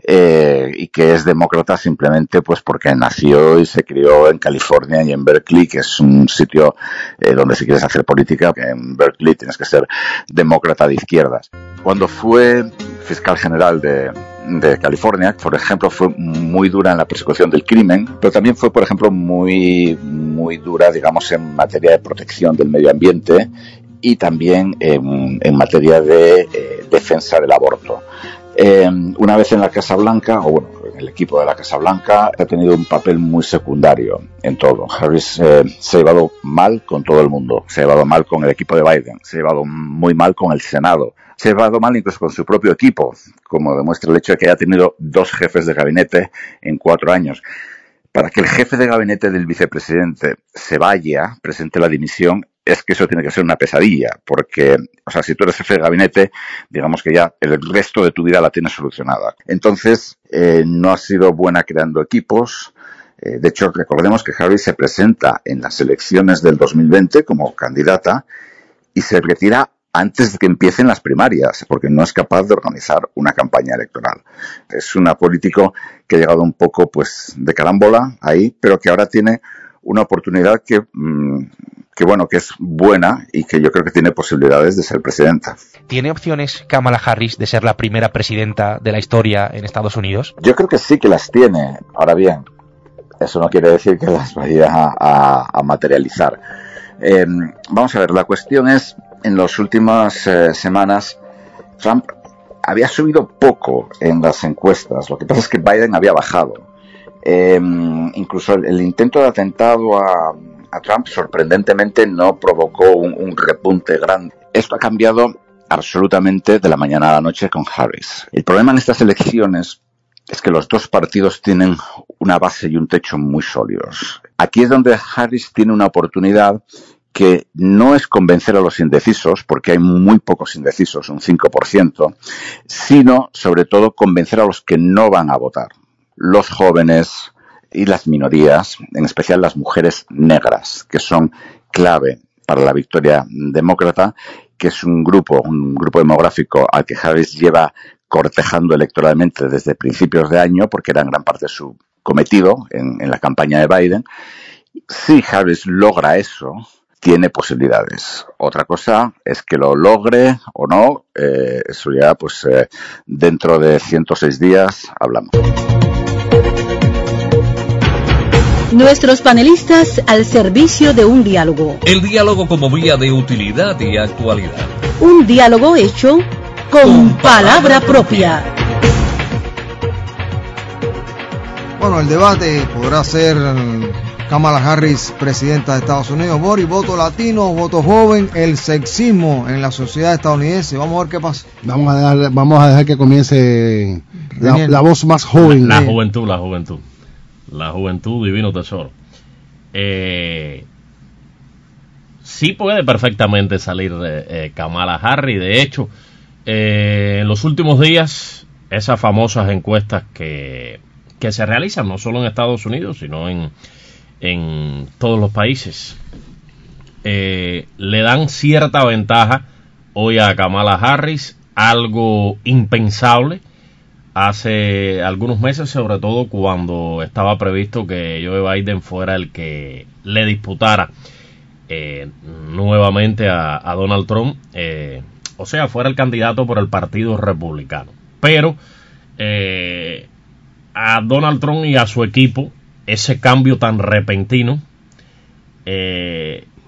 [SPEAKER 10] Eh, y que es demócrata simplemente pues porque nació y se crió en California y en Berkeley, que es un sitio eh, donde si quieres hacer política, en Berkeley tienes que ser demócrata de izquierdas. Cuando fue fiscal general de, de California, por ejemplo, fue muy dura en la persecución del crimen, pero también fue, por ejemplo, muy, muy dura, digamos, en materia de protección del medio ambiente y también en, en materia de eh, defensa del aborto. Eh, una vez en la Casa Blanca, o bueno, en el equipo de la Casa Blanca, ha tenido un papel muy secundario en todo. Harris eh, se ha llevado mal con todo el mundo, se ha llevado mal con el equipo de Biden, se ha llevado muy mal con el Senado, se ha llevado mal incluso con su propio equipo, como demuestra el hecho de que haya tenido dos jefes de gabinete en cuatro años. Para que el jefe de gabinete del vicepresidente se vaya, presente la dimisión, es que eso tiene que ser una pesadilla, porque, o sea, si tú eres jefe de gabinete, digamos que ya el resto de tu vida la tienes solucionada. Entonces, eh, no ha sido buena creando equipos. Eh, de hecho, recordemos que Harris se presenta en las elecciones del dos mil veinte como candidata y se retira antes de que empiecen las primarias, porque no es capaz de organizar una campaña electoral. Es una político que ha llegado un poco, pues, de carambola ahí, pero que ahora tiene una oportunidad que, mmm, que bueno, que es buena y que yo creo que tiene posibilidades de ser presidenta.
[SPEAKER 9] ¿Tiene opciones Kamala Harris de ser la primera presidenta de la historia en Estados Unidos?
[SPEAKER 10] Yo creo que sí que las tiene. Ahora bien, eso no quiere decir que las vaya a, a, a materializar. Eh, vamos a ver, la cuestión es, en las últimas eh, semanas, Trump había subido poco en las encuestas. Lo que pasa es que Biden había bajado. Eh, incluso el, el intento de atentado a, a Trump sorprendentemente no provocó un, un repunte grande. Esto ha cambiado absolutamente de la mañana a la noche con Harris. El problema en estas elecciones es que los dos partidos tienen una base y un techo muy sólidos. Aquí es donde Harris tiene una oportunidad que no es convencer a los indecisos, porque hay muy pocos indecisos, un cinco por ciento, sino sobre todo convencer a los que no van a votar. Los jóvenes y las minorías, en especial las mujeres negras, que son clave para la victoria demócrata, que es un grupo, un grupo demográfico al que Harris lleva cortejando electoralmente desde principios de año, porque era en gran parte su cometido en, en la campaña de Biden. Si Harris logra eso, tiene posibilidades. Otra cosa es que lo logre o no, eh, eso ya pues eh, dentro de ciento seis días hablamos.
[SPEAKER 2] Nuestros panelistas al servicio de un diálogo.
[SPEAKER 1] El diálogo como vía de utilidad y actualidad.
[SPEAKER 2] Un diálogo hecho con, con palabra propia.
[SPEAKER 3] Bueno, el debate podrá ser Kamala Harris, presidenta de Estados Unidos. Boris, voto latino, voto joven, el sexismo en la sociedad estadounidense. Vamos a ver qué pasa.
[SPEAKER 5] Vamos a dejar, vamos a dejar que comience la, la voz más joven.
[SPEAKER 6] La, la juventud, la juventud. La juventud, divino tesoro. Eh, sí puede perfectamente salir eh, Kamala Harris. De hecho, eh, en los últimos días, esas famosas encuestas que, que se realizan no solo en Estados Unidos, sino en, en todos los países, eh, le dan cierta ventaja hoy a Kamala Harris, algo impensable hace algunos meses, sobre todo cuando estaba previsto que Joe Biden fuera el que le disputara eh, nuevamente a, a Donald Trump, eh, o sea, fuera el candidato por el Partido Republicano. Pero eh, a Donald Trump y a su equipo, ese cambio tan repentino eh,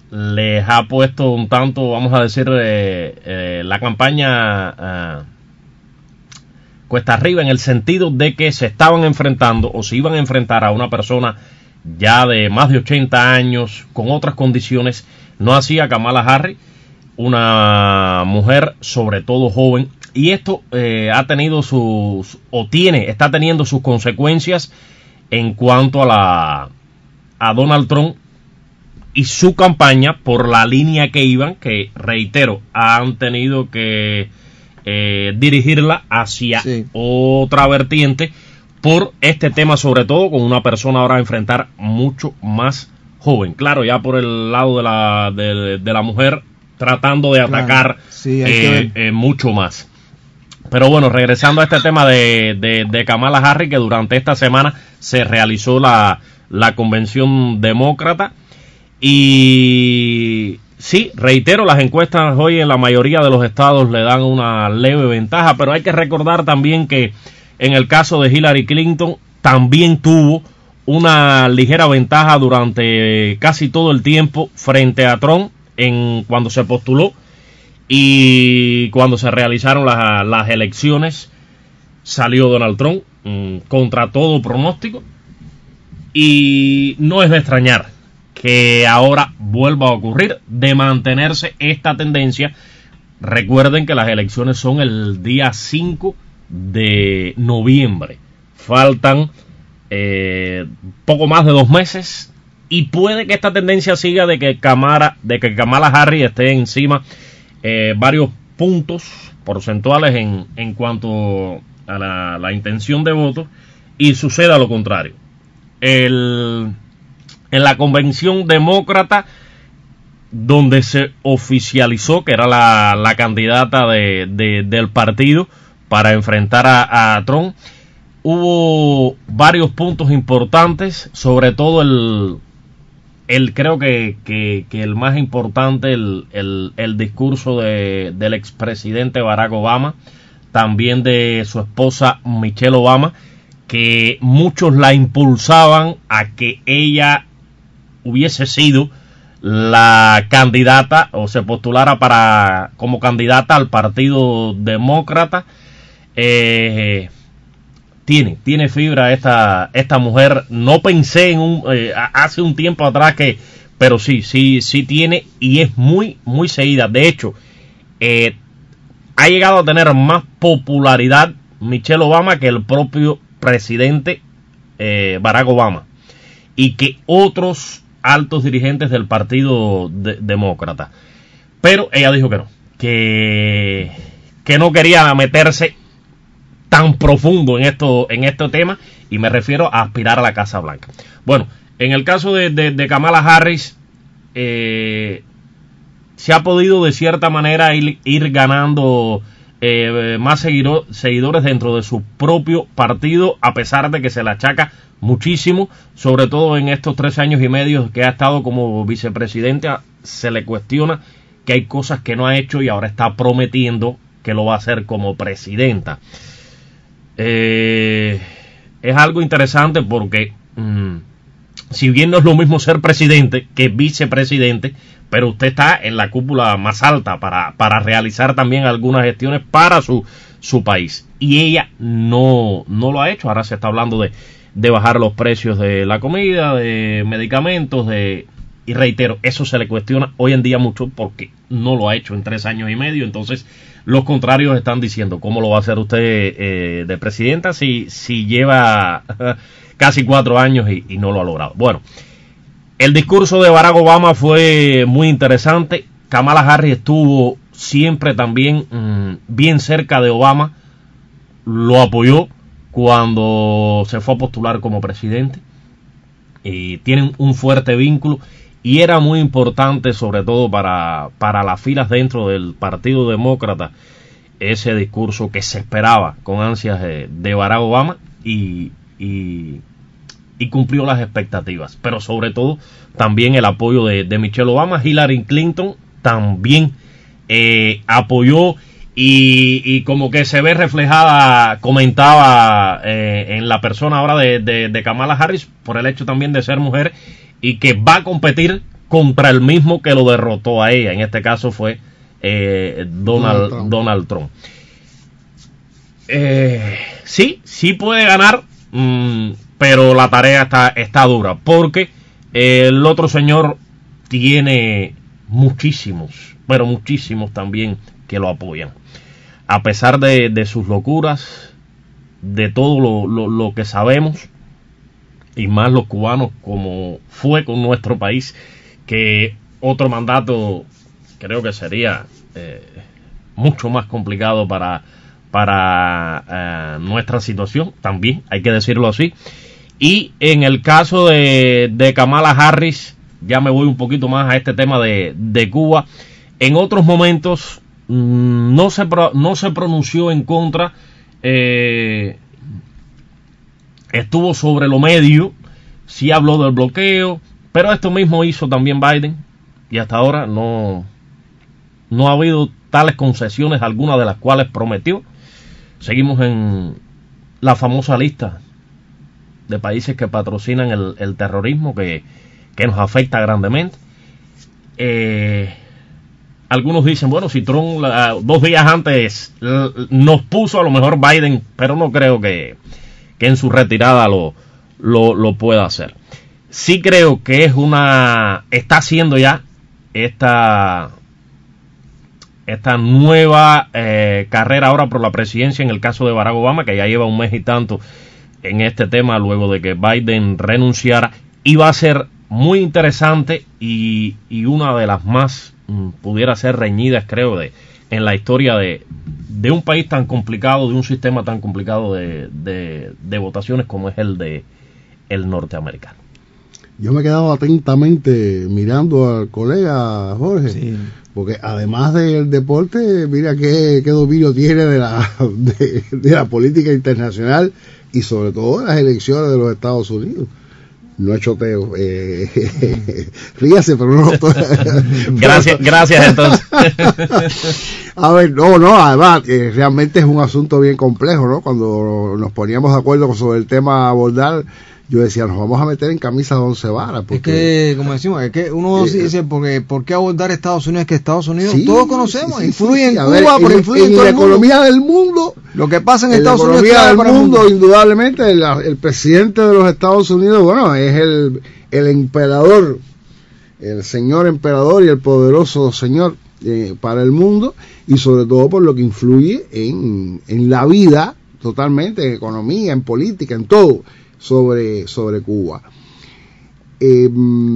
[SPEAKER 6] les ha puesto un tanto, vamos a decir, eh, eh, la campaña eh, cuesta arriba, en el sentido de que se estaban enfrentando o se iban a enfrentar a una persona ya de más de ochenta años, con otras condiciones. No hacía Kamala Harris, una mujer sobre todo joven, y esto eh, ha tenido sus, o tiene, está teniendo sus consecuencias en cuanto a la a Donald Trump y su campaña, por la línea que iban, que reitero, han tenido que eh, dirigirla hacia sí. otra vertiente por este tema, sobre todo con una persona ahora a enfrentar mucho más joven. Claro, ya por el lado de la de, de la mujer, tratando de atacar claro. sí, eh, eh, mucho más. Pero bueno, regresando a este tema de, de, de Kamala Harris, que durante esta semana se realizó la, la convención demócrata. Y sí, reitero, las encuestas hoy en la mayoría de los estados le dan una leve ventaja, pero hay que recordar también que en el caso de Hillary Clinton también tuvo una ligera ventaja durante casi todo el tiempo frente a Trump en cuando se postuló, y cuando se realizaron las, las elecciones salió Donald Trump mmm, contra todo pronóstico, y no es de extrañar que ahora vuelva a ocurrir. De mantenerse esta tendencia, recuerden que las elecciones son el día cinco de noviembre, faltan eh, poco más de dos meses, y puede que esta tendencia siga de que Kamala, de que Kamala Harris esté encima eh, varios puntos porcentuales en, en cuanto a la, la intención de voto, y suceda lo contrario. El En la convención demócrata, donde se oficializó que era la, la candidata de, de, del partido para enfrentar a, a Trump, hubo varios puntos importantes, sobre todo el, el creo que, que, que el más importante, el, el, el discurso de, del expresidente Barack Obama, también de su esposa Michelle Obama, que muchos la impulsaban a que ella hubiese sido la candidata o se postulara para como candidata al Partido Demócrata. Eh, tiene tiene fibra esta esta mujer. No pensé en un eh, hace un tiempo atrás que, pero sí sí sí tiene, y es muy muy seguida. De hecho, eh, ha llegado a tener más popularidad Michelle Obama que el propio presidente eh, Barack Obama, y que otros altos dirigentes del Partido de, Demócrata. Pero ella dijo que no, que, que no quería meterse tan profundo en esto, en este tema, y me refiero a aspirar a la Casa Blanca. Bueno, en el caso de, de, de Kamala Harris, eh, se ha podido de cierta manera ir, ir ganando eh, más seguidor, seguidores dentro de su propio partido, a pesar de que se le achaca muchísimo, sobre todo en estos tres años y medio que ha estado como vicepresidenta. Se le cuestiona que hay cosas que no ha hecho, y ahora está prometiendo que lo va a hacer como presidenta. Eh, es algo interesante porque mmm, si bien no es lo mismo ser presidente que vicepresidente, pero usted está en la cúpula más alta para, para realizar también algunas gestiones para su, su país, y ella no, no lo ha hecho. Ahora se está hablando de de bajar los precios de la comida, de medicamentos, de y reitero, eso se le cuestiona hoy en día mucho porque no lo ha hecho en tres años y medio. Entonces los contrarios están diciendo, ¿cómo lo va a hacer usted eh, de presidenta si, si lleva casi cuatro años y, y no lo ha logrado? Bueno, el discurso de Barack Obama fue muy interesante. Kamala Harris estuvo siempre también mmm, bien cerca de Obama, lo apoyó cuando se fue a postular como presidente, y tienen un fuerte vínculo, y era muy importante, sobre todo para, para las filas dentro del Partido Demócrata, ese discurso que se esperaba con ansias de, de Barack Obama, y, y, y cumplió las expectativas. Pero sobre todo también el apoyo de, de Michelle Obama. Hillary Clinton también eh, apoyó, Y, y como que se ve reflejada, comentaba eh, en la persona ahora de, de, de Kamala Harris, por el hecho también de ser mujer, y que va a competir contra el mismo que lo derrotó a ella. En este caso fue eh, Donald, Donald Trump. Donald Trump. Eh, sí, sí puede ganar, mmm, pero la tarea está, está dura, porque eh, el otro señor tiene muchísimos, pero muchísimos también que lo apoyan. A pesar de, de sus locuras, de todo lo, lo, lo que sabemos, y más los cubanos, como fue con nuestro país, que otro mandato creo que sería eh, mucho más complicado para, para eh, nuestra situación, también hay que decirlo así. Y en el caso de, de Kamala Harris, ya me voy un poquito más a este tema de, de Cuba. En otros momentos mmm, no, se pro, no se pronunció en contra, eh, estuvo sobre lo medio, sí habló del bloqueo, pero esto mismo hizo también Biden, y hasta ahora no, no ha habido tales concesiones, algunas de las cuales prometió. Seguimos en la famosa lista de países que patrocinan el, el terrorismo, que, que nos afecta grandemente. Eh, algunos dicen, bueno, si Trump uh, dos días antes uh, nos puso, a lo mejor Biden, pero no creo que, que en su retirada lo, lo, lo pueda hacer. Sí creo que es una, está haciendo ya esta, esta nueva eh, carrera ahora por la presidencia en el caso de Barack Obama, que ya lleva un mes y tanto en este tema luego de que Biden renunciara, y va a ser muy interesante y, y una de las más mm, pudiera ser reñidas, creo, de en la historia de, de un país tan complicado, de un sistema tan complicado de, de, de votaciones como es el de el norteamericano.
[SPEAKER 5] Yo me he quedado atentamente mirando al colega Jorge, sí, porque además del deporte, mira qué, qué dominio tiene de la, de, de la política internacional y sobre todo de las elecciones de los Estados Unidos. No es choteo, eh, ríase, pero no.
[SPEAKER 6] gracias, gracias entonces.
[SPEAKER 5] A ver, no, no, además, eh, realmente es un asunto bien complejo, ¿no? Cuando nos poníamos de acuerdo sobre el tema a abordar, yo decía, nos vamos a meter en camisa de once varas.
[SPEAKER 3] Porque, es que, como decimos, es que uno eh, dice, porque, ¿por qué abordar Estados Unidos? Es que Estados Unidos, sí, todos conocemos, sí, sí, influye sí, en Cuba, ver, pero en, influye en, en todo
[SPEAKER 5] la
[SPEAKER 3] el
[SPEAKER 5] economía
[SPEAKER 3] mundo.
[SPEAKER 5] del mundo.
[SPEAKER 3] Lo que pasa en, en Estados
[SPEAKER 5] Unidos.
[SPEAKER 3] Unidos.
[SPEAKER 5] La economía del mundo, mundo, indudablemente, el, el presidente de los Estados Unidos, bueno, es el, el emperador, el señor emperador y el poderoso señor eh, para el mundo, y sobre todo por lo que influye en, en la vida totalmente, en economía, en política, en todo. sobre sobre Cuba. Eh,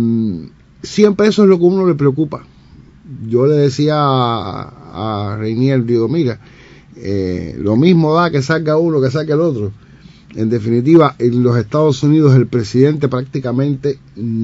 [SPEAKER 5] siempre eso es lo que a uno le preocupa. Yo le decía a, a Reinier, digo, mira, eh, lo mismo da que salga uno que salga el otro. En definitiva, en los Estados Unidos el presidente prácticamente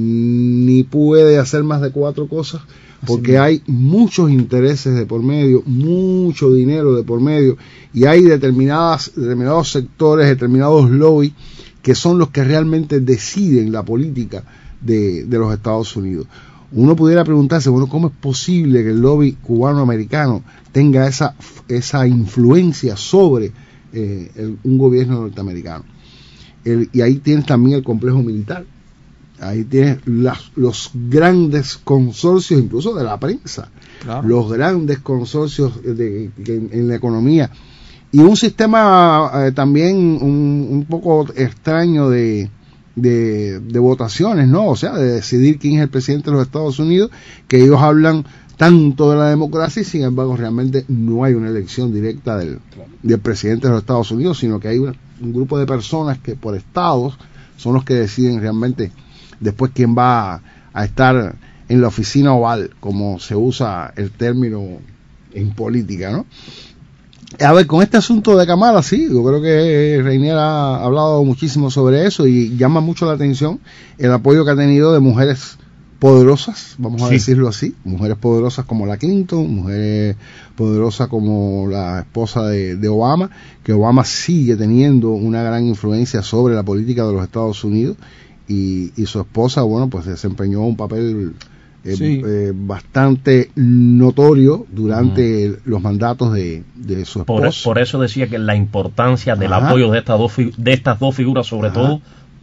[SPEAKER 5] ni puede hacer más de cuatro cosas, porque hay muchos intereses de por medio, mucho dinero de por medio, y hay determinadas determinados sectores, determinados lobbies que son los que realmente deciden la política de, de los Estados Unidos. Uno pudiera preguntarse, bueno, ¿cómo es posible que el lobby cubano-americano tenga esa, esa influencia sobre eh, el, un gobierno norteamericano? El, y ahí tienes también el complejo militar, ahí tienes las, los grandes consorcios, incluso de la prensa, claro, los grandes consorcios de, de, de, en la economía, y un sistema eh, también un, un poco extraño de, de, de votaciones, ¿no? O sea, de decidir quién es el presidente de los Estados Unidos, que ellos hablan tanto de la democracia y sin embargo realmente no hay una elección directa del, del presidente de los Estados Unidos, sino que hay una, un grupo de personas que por estados son los que deciden realmente después quién va a, a estar en la oficina oval, como se usa el término en política, ¿no? A ver, con este asunto de Kamala, sí, yo creo que Reinier ha hablado muchísimo sobre eso y llama mucho la atención el apoyo que ha tenido de mujeres poderosas, vamos a sí. decirlo así, mujeres poderosas como la Clinton, mujeres poderosas como la esposa de, de Obama, que Obama sigue teniendo una gran influencia sobre la política de los Estados Unidos, y, y su esposa, bueno, pues desempeñó un papel Eh, sí. eh, bastante notorio durante uh-huh. los mandatos de, de su esposo.
[SPEAKER 6] Por, por eso decía que la importancia del Ajá. apoyo de estas dos de estas dos figuras, sobre Ajá. todo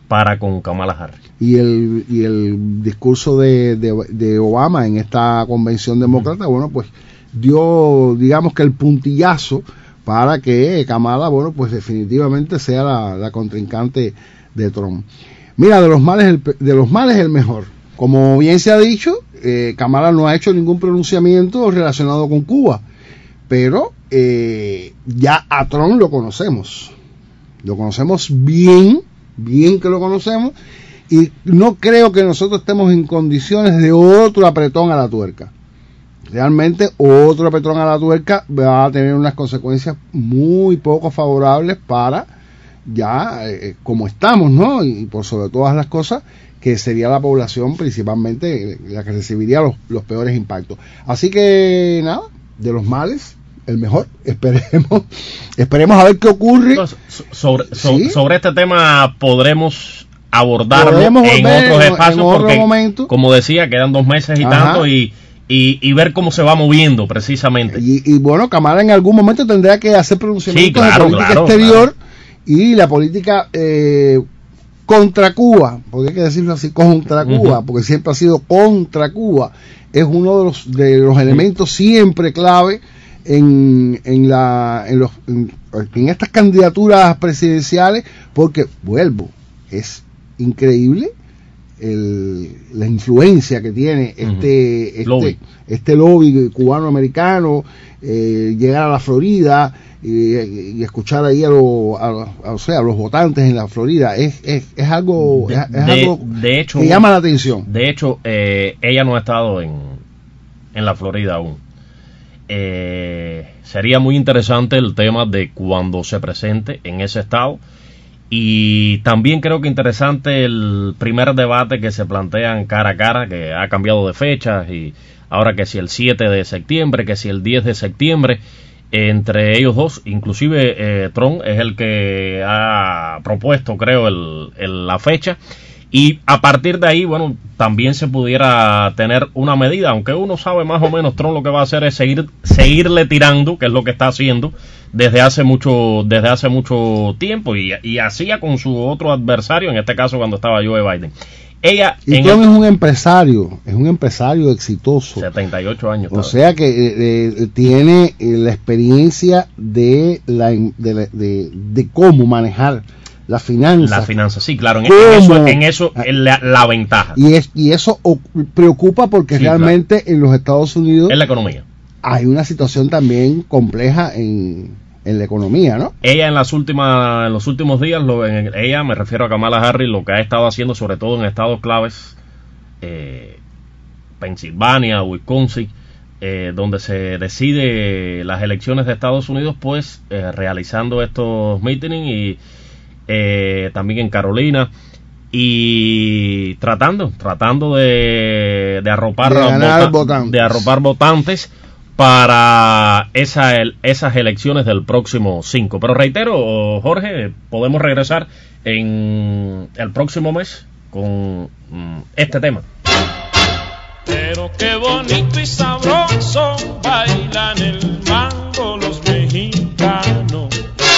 [SPEAKER 6] para con Kamala Harris.
[SPEAKER 5] Y el, y el discurso de, de, de Obama en esta convención demócrata, bueno, pues dio, digamos que el puntillazo para que Kamala, bueno, pues definitivamente sea la, la contrincante de Trump. Mira, de los males el, de los males el mejor. Como bien se ha dicho, eh, Kamala no ha hecho ningún pronunciamiento relacionado con Cuba, pero eh, ya a Trump lo conocemos. Lo conocemos bien, bien que lo conocemos, y no creo que nosotros estemos en condiciones de otro apretón a la tuerca. Realmente otro apretón a la tuerca va a tener unas consecuencias muy poco favorables para ya eh, como estamos, ¿no? Y por sobre todas las cosas, que sería la población principalmente la que recibiría los, los peores impactos. Así que nada, de los males el mejor. Esperemos esperemos a ver qué ocurre.
[SPEAKER 6] Entonces, sobre, so,
[SPEAKER 5] ¿sí?
[SPEAKER 6] sobre este tema podremos abordarlo
[SPEAKER 5] Podemos
[SPEAKER 6] en
[SPEAKER 5] volver
[SPEAKER 6] otros
[SPEAKER 5] en
[SPEAKER 6] espacios
[SPEAKER 5] otro
[SPEAKER 6] porque,
[SPEAKER 5] momento.
[SPEAKER 6] como decía, quedan dos meses y
[SPEAKER 5] Ajá.
[SPEAKER 6] tanto y, y, y ver cómo se va moviendo precisamente.
[SPEAKER 5] Y, y bueno, Kamala en algún momento tendrá que hacer pronunciamientos
[SPEAKER 6] Sí, claro,
[SPEAKER 5] de política
[SPEAKER 6] claro,
[SPEAKER 5] exterior,
[SPEAKER 6] claro.
[SPEAKER 5] Y la política eh, contra Cuba, porque hay que decirlo así, contra uh-huh. Cuba, porque siempre ha sido contra Cuba, es uno de los de los elementos siempre clave en en la en los en, en estas candidaturas presidenciales, porque vuelvo, es increíble el, la influencia que tiene este uh-huh. este
[SPEAKER 6] lobby.
[SPEAKER 5] este lobby cubano-americano, eh, llegar a la Florida y, y escuchar ahí a, lo, a, a, o sea, a los votantes en la Florida es, es, es algo,
[SPEAKER 6] de,
[SPEAKER 5] es, es
[SPEAKER 6] de,
[SPEAKER 5] algo
[SPEAKER 6] de hecho,
[SPEAKER 5] que llama la atención.
[SPEAKER 6] De hecho, eh, ella no ha estado en, en la Florida aún. Eh, sería muy interesante el tema de cuando se presente en ese estado. Y también creo que interesante el primer debate que se plantean cara a cara, que ha cambiado de fechas, y ahora que si el siete de septiembre, que si el diez de septiembre, entre ellos dos, inclusive eh, Trump es el que ha propuesto, creo, el, el, la fecha, y a partir de ahí, bueno, también se pudiera tener una medida, aunque uno sabe más o menos Trump lo que va a hacer es seguir seguirle tirando, que es lo que está haciendo desde hace mucho desde hace mucho tiempo, y, y hacía con su otro adversario, en este caso cuando estaba Joe Biden. Ella
[SPEAKER 5] y Trump es un empresario, es un empresario exitoso.
[SPEAKER 6] setenta y ocho años.
[SPEAKER 5] O sea que eh, eh, tiene eh, la experiencia de, la, de, de, de, de cómo manejar las finanzas.
[SPEAKER 6] Las finanzas, sí, claro, en, en eso, en eso es la, la ventaja.
[SPEAKER 5] Y, es, y eso o, preocupa porque sí, realmente claro. En los Estados Unidos...
[SPEAKER 6] Es la economía.
[SPEAKER 5] Hay una situación también compleja en... en la economía, ¿no?
[SPEAKER 6] Ella en las últimas, en los últimos días, lo, en, ella, me refiero a Kamala Harris, lo que ha estado haciendo, sobre todo en estados claves, eh, Pensilvania, Wisconsin, eh, donde se decide las elecciones de Estados Unidos, pues eh, realizando estos meetings, y eh, también en Carolina, y tratando, tratando de, de arropar
[SPEAKER 5] de,
[SPEAKER 6] vota,
[SPEAKER 5] votantes.
[SPEAKER 6] de arropar votantes para esa, el, esas elecciones del próximo cinco. Pero reitero, Jorge, podemos regresar en el próximo mes con mm, este tema.
[SPEAKER 11] Pero qué bonito y sabroso bailan el mambo los mexicanos.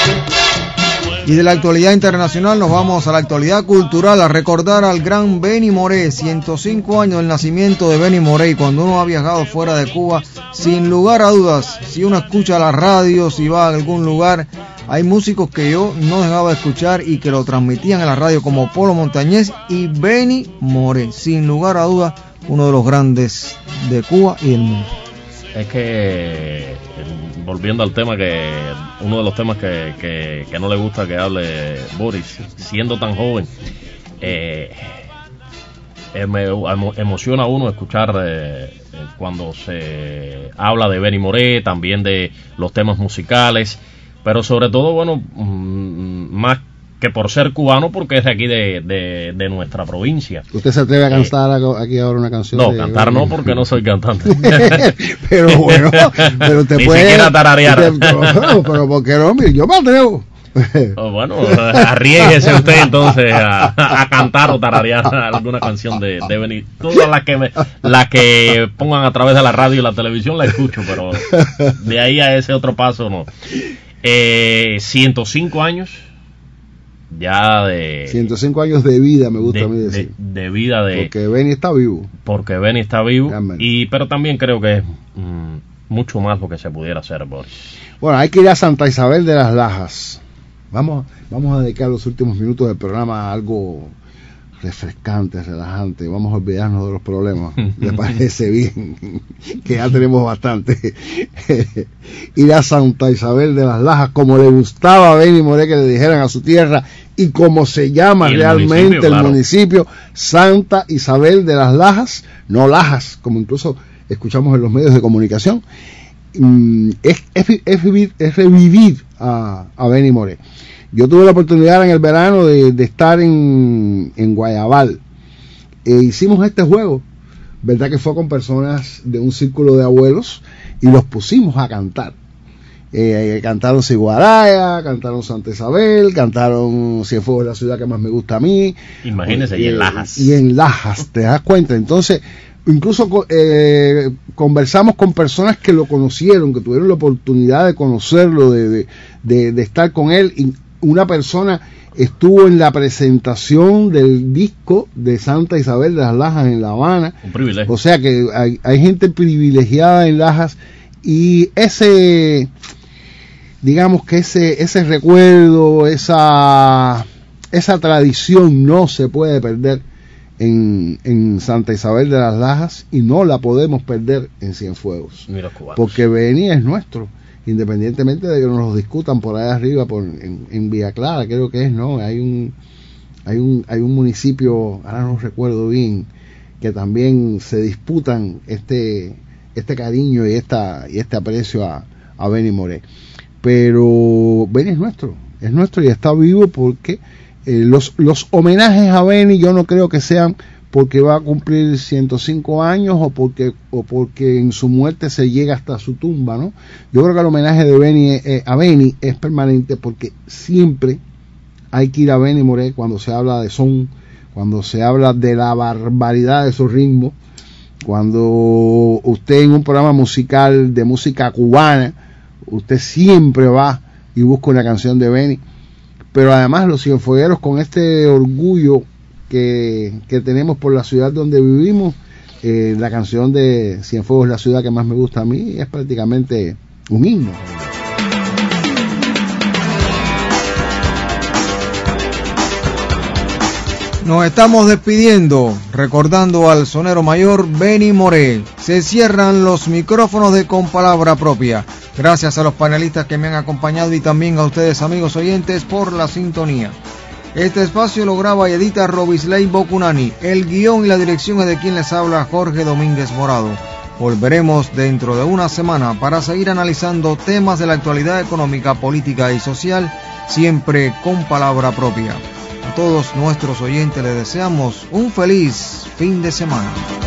[SPEAKER 3] Y de la actualidad internacional nos vamos a la actualidad cultural, a recordar al gran Benny Moré, ciento cinco años del nacimiento de Benny Moré. Y cuando uno ha viajado fuera de Cuba, sin lugar a dudas, si uno escucha la radio, si va a algún lugar, hay músicos que yo no dejaba de escuchar y que lo transmitían en la radio, como Polo Montañés y Benny Moré, sin lugar a dudas, uno de los grandes de Cuba y del mundo.
[SPEAKER 6] Es que, volviendo al tema, que uno de los temas que, que, que no le gusta que hable Boris, siendo tan joven, eh, eh, me emo, emociona a uno escuchar eh, cuando se habla de Benny Moré, también de los temas musicales, pero sobre todo, bueno, más que por ser cubano, porque es de aquí de, de, de nuestra provincia.
[SPEAKER 5] ¿Usted se atreve a cantar eh, aquí ahora una canción?
[SPEAKER 6] No,
[SPEAKER 5] de,
[SPEAKER 6] cantar no, porque no soy cantante.
[SPEAKER 5] Pero bueno, pero te
[SPEAKER 6] Ni
[SPEAKER 5] puede...
[SPEAKER 6] Ni siquiera tararear.
[SPEAKER 5] Te, pero, pero ¿por qué no? Yo me atrevo.
[SPEAKER 6] Oh, bueno, arriésguese usted entonces a, a cantar o tararear alguna canción de, de Benny. Todas las que, me, las que pongan a través de la radio y la televisión la escucho, pero de ahí a ese otro paso no. Eh, ciento cinco años ya de...
[SPEAKER 5] ciento cinco años de vida, me gusta
[SPEAKER 6] de,
[SPEAKER 5] a mí decir.
[SPEAKER 6] De, de vida de...
[SPEAKER 5] Porque Benny está vivo.
[SPEAKER 6] Porque Benny está vivo,
[SPEAKER 5] Realmente.
[SPEAKER 6] y pero también creo que es mm, mucho más lo que se pudiera hacer, Boris.
[SPEAKER 5] Bueno, hay que ir a Santa Isabel de las Lajas. Vamos, vamos a dedicar los últimos minutos del programa a algo refrescante, relajante. Vamos a olvidarnos de los problemas. ¿Le parece bien? Que ya tenemos bastante. Ir a Santa Isabel de las Lajas, como le gustaba a Benny Moré que le dijeran a su tierra, y como se llama
[SPEAKER 6] el
[SPEAKER 5] realmente
[SPEAKER 6] municipio,
[SPEAKER 5] el
[SPEAKER 6] claro.
[SPEAKER 5] municipio, Santa Isabel de las Lajas, no Lajas, como incluso escuchamos en los medios de comunicación. Es, es, es, vivir, es revivir a, a Benny Moré. Yo tuve la oportunidad en el verano de, de estar en, en Guayabal. E hicimos este juego, verdad que fue con personas de un círculo de abuelos, y los pusimos a cantar. Eh, cantaron Siguaraya, cantaron Santa Isabel, cantaron Cienfuegos, la ciudad que más me gusta a mí.
[SPEAKER 6] Imagínense,
[SPEAKER 5] y,
[SPEAKER 6] y en Lajas.
[SPEAKER 5] Y en Lajas, ¿te das cuenta? Entonces, incluso eh, conversamos con personas que lo conocieron, que tuvieron la oportunidad de conocerlo, de, de, de, de estar con él. Y una persona estuvo en la presentación del disco de Santa Isabel de las Lajas en La Habana.
[SPEAKER 6] Un privilegio.
[SPEAKER 5] O sea que hay, hay gente privilegiada en Lajas, y ese, digamos que ese, ese recuerdo, esa, esa tradición no se puede perder En, en Santa Isabel de las Lajas, y no la podemos perder en Cienfuegos,
[SPEAKER 6] Mira, cubanos.
[SPEAKER 5] porque Beni es nuestro, independientemente de que nos lo discutan por allá arriba, por, en, en Villa Clara creo que es, no, hay un hay un hay un municipio, ahora no recuerdo bien, que también se disputan este este cariño y esta y este aprecio a, a Benny Moré, pero Beni es nuestro, es nuestro y está vivo, porque Eh, los, los homenajes a Benny yo no creo que sean porque va a cumplir ciento cinco años o porque o porque en su muerte se llega hasta su tumba, ¿no? Yo creo que el homenaje de Benny eh, a Benny es permanente, porque siempre hay que ir a Benny Moré cuando se habla de son, cuando se habla de la barbaridad de su ritmo, cuando usted en un programa musical de música cubana, usted siempre va y busca una canción de Benny. Pero además los cienfuegueros, con este orgullo que, que tenemos por la ciudad donde vivimos, eh, la canción de Cienfuegos, la ciudad que más me gusta a mí, es prácticamente un himno.
[SPEAKER 3] Nos estamos despidiendo, recordando al sonero mayor Benny Moré. Se cierran los micrófonos de Con Palabra Propia. Gracias a los panelistas que me han acompañado, y también a ustedes, amigos oyentes, por la sintonía. Este espacio lo graba y edita Robisley Bocunani. El guión y la dirección es de quien les habla, Jorge Domínguez Morado. Volveremos dentro de una semana para seguir analizando temas de la actualidad económica, política y social, siempre con palabra propia. A todos nuestros oyentes les deseamos un feliz fin de semana.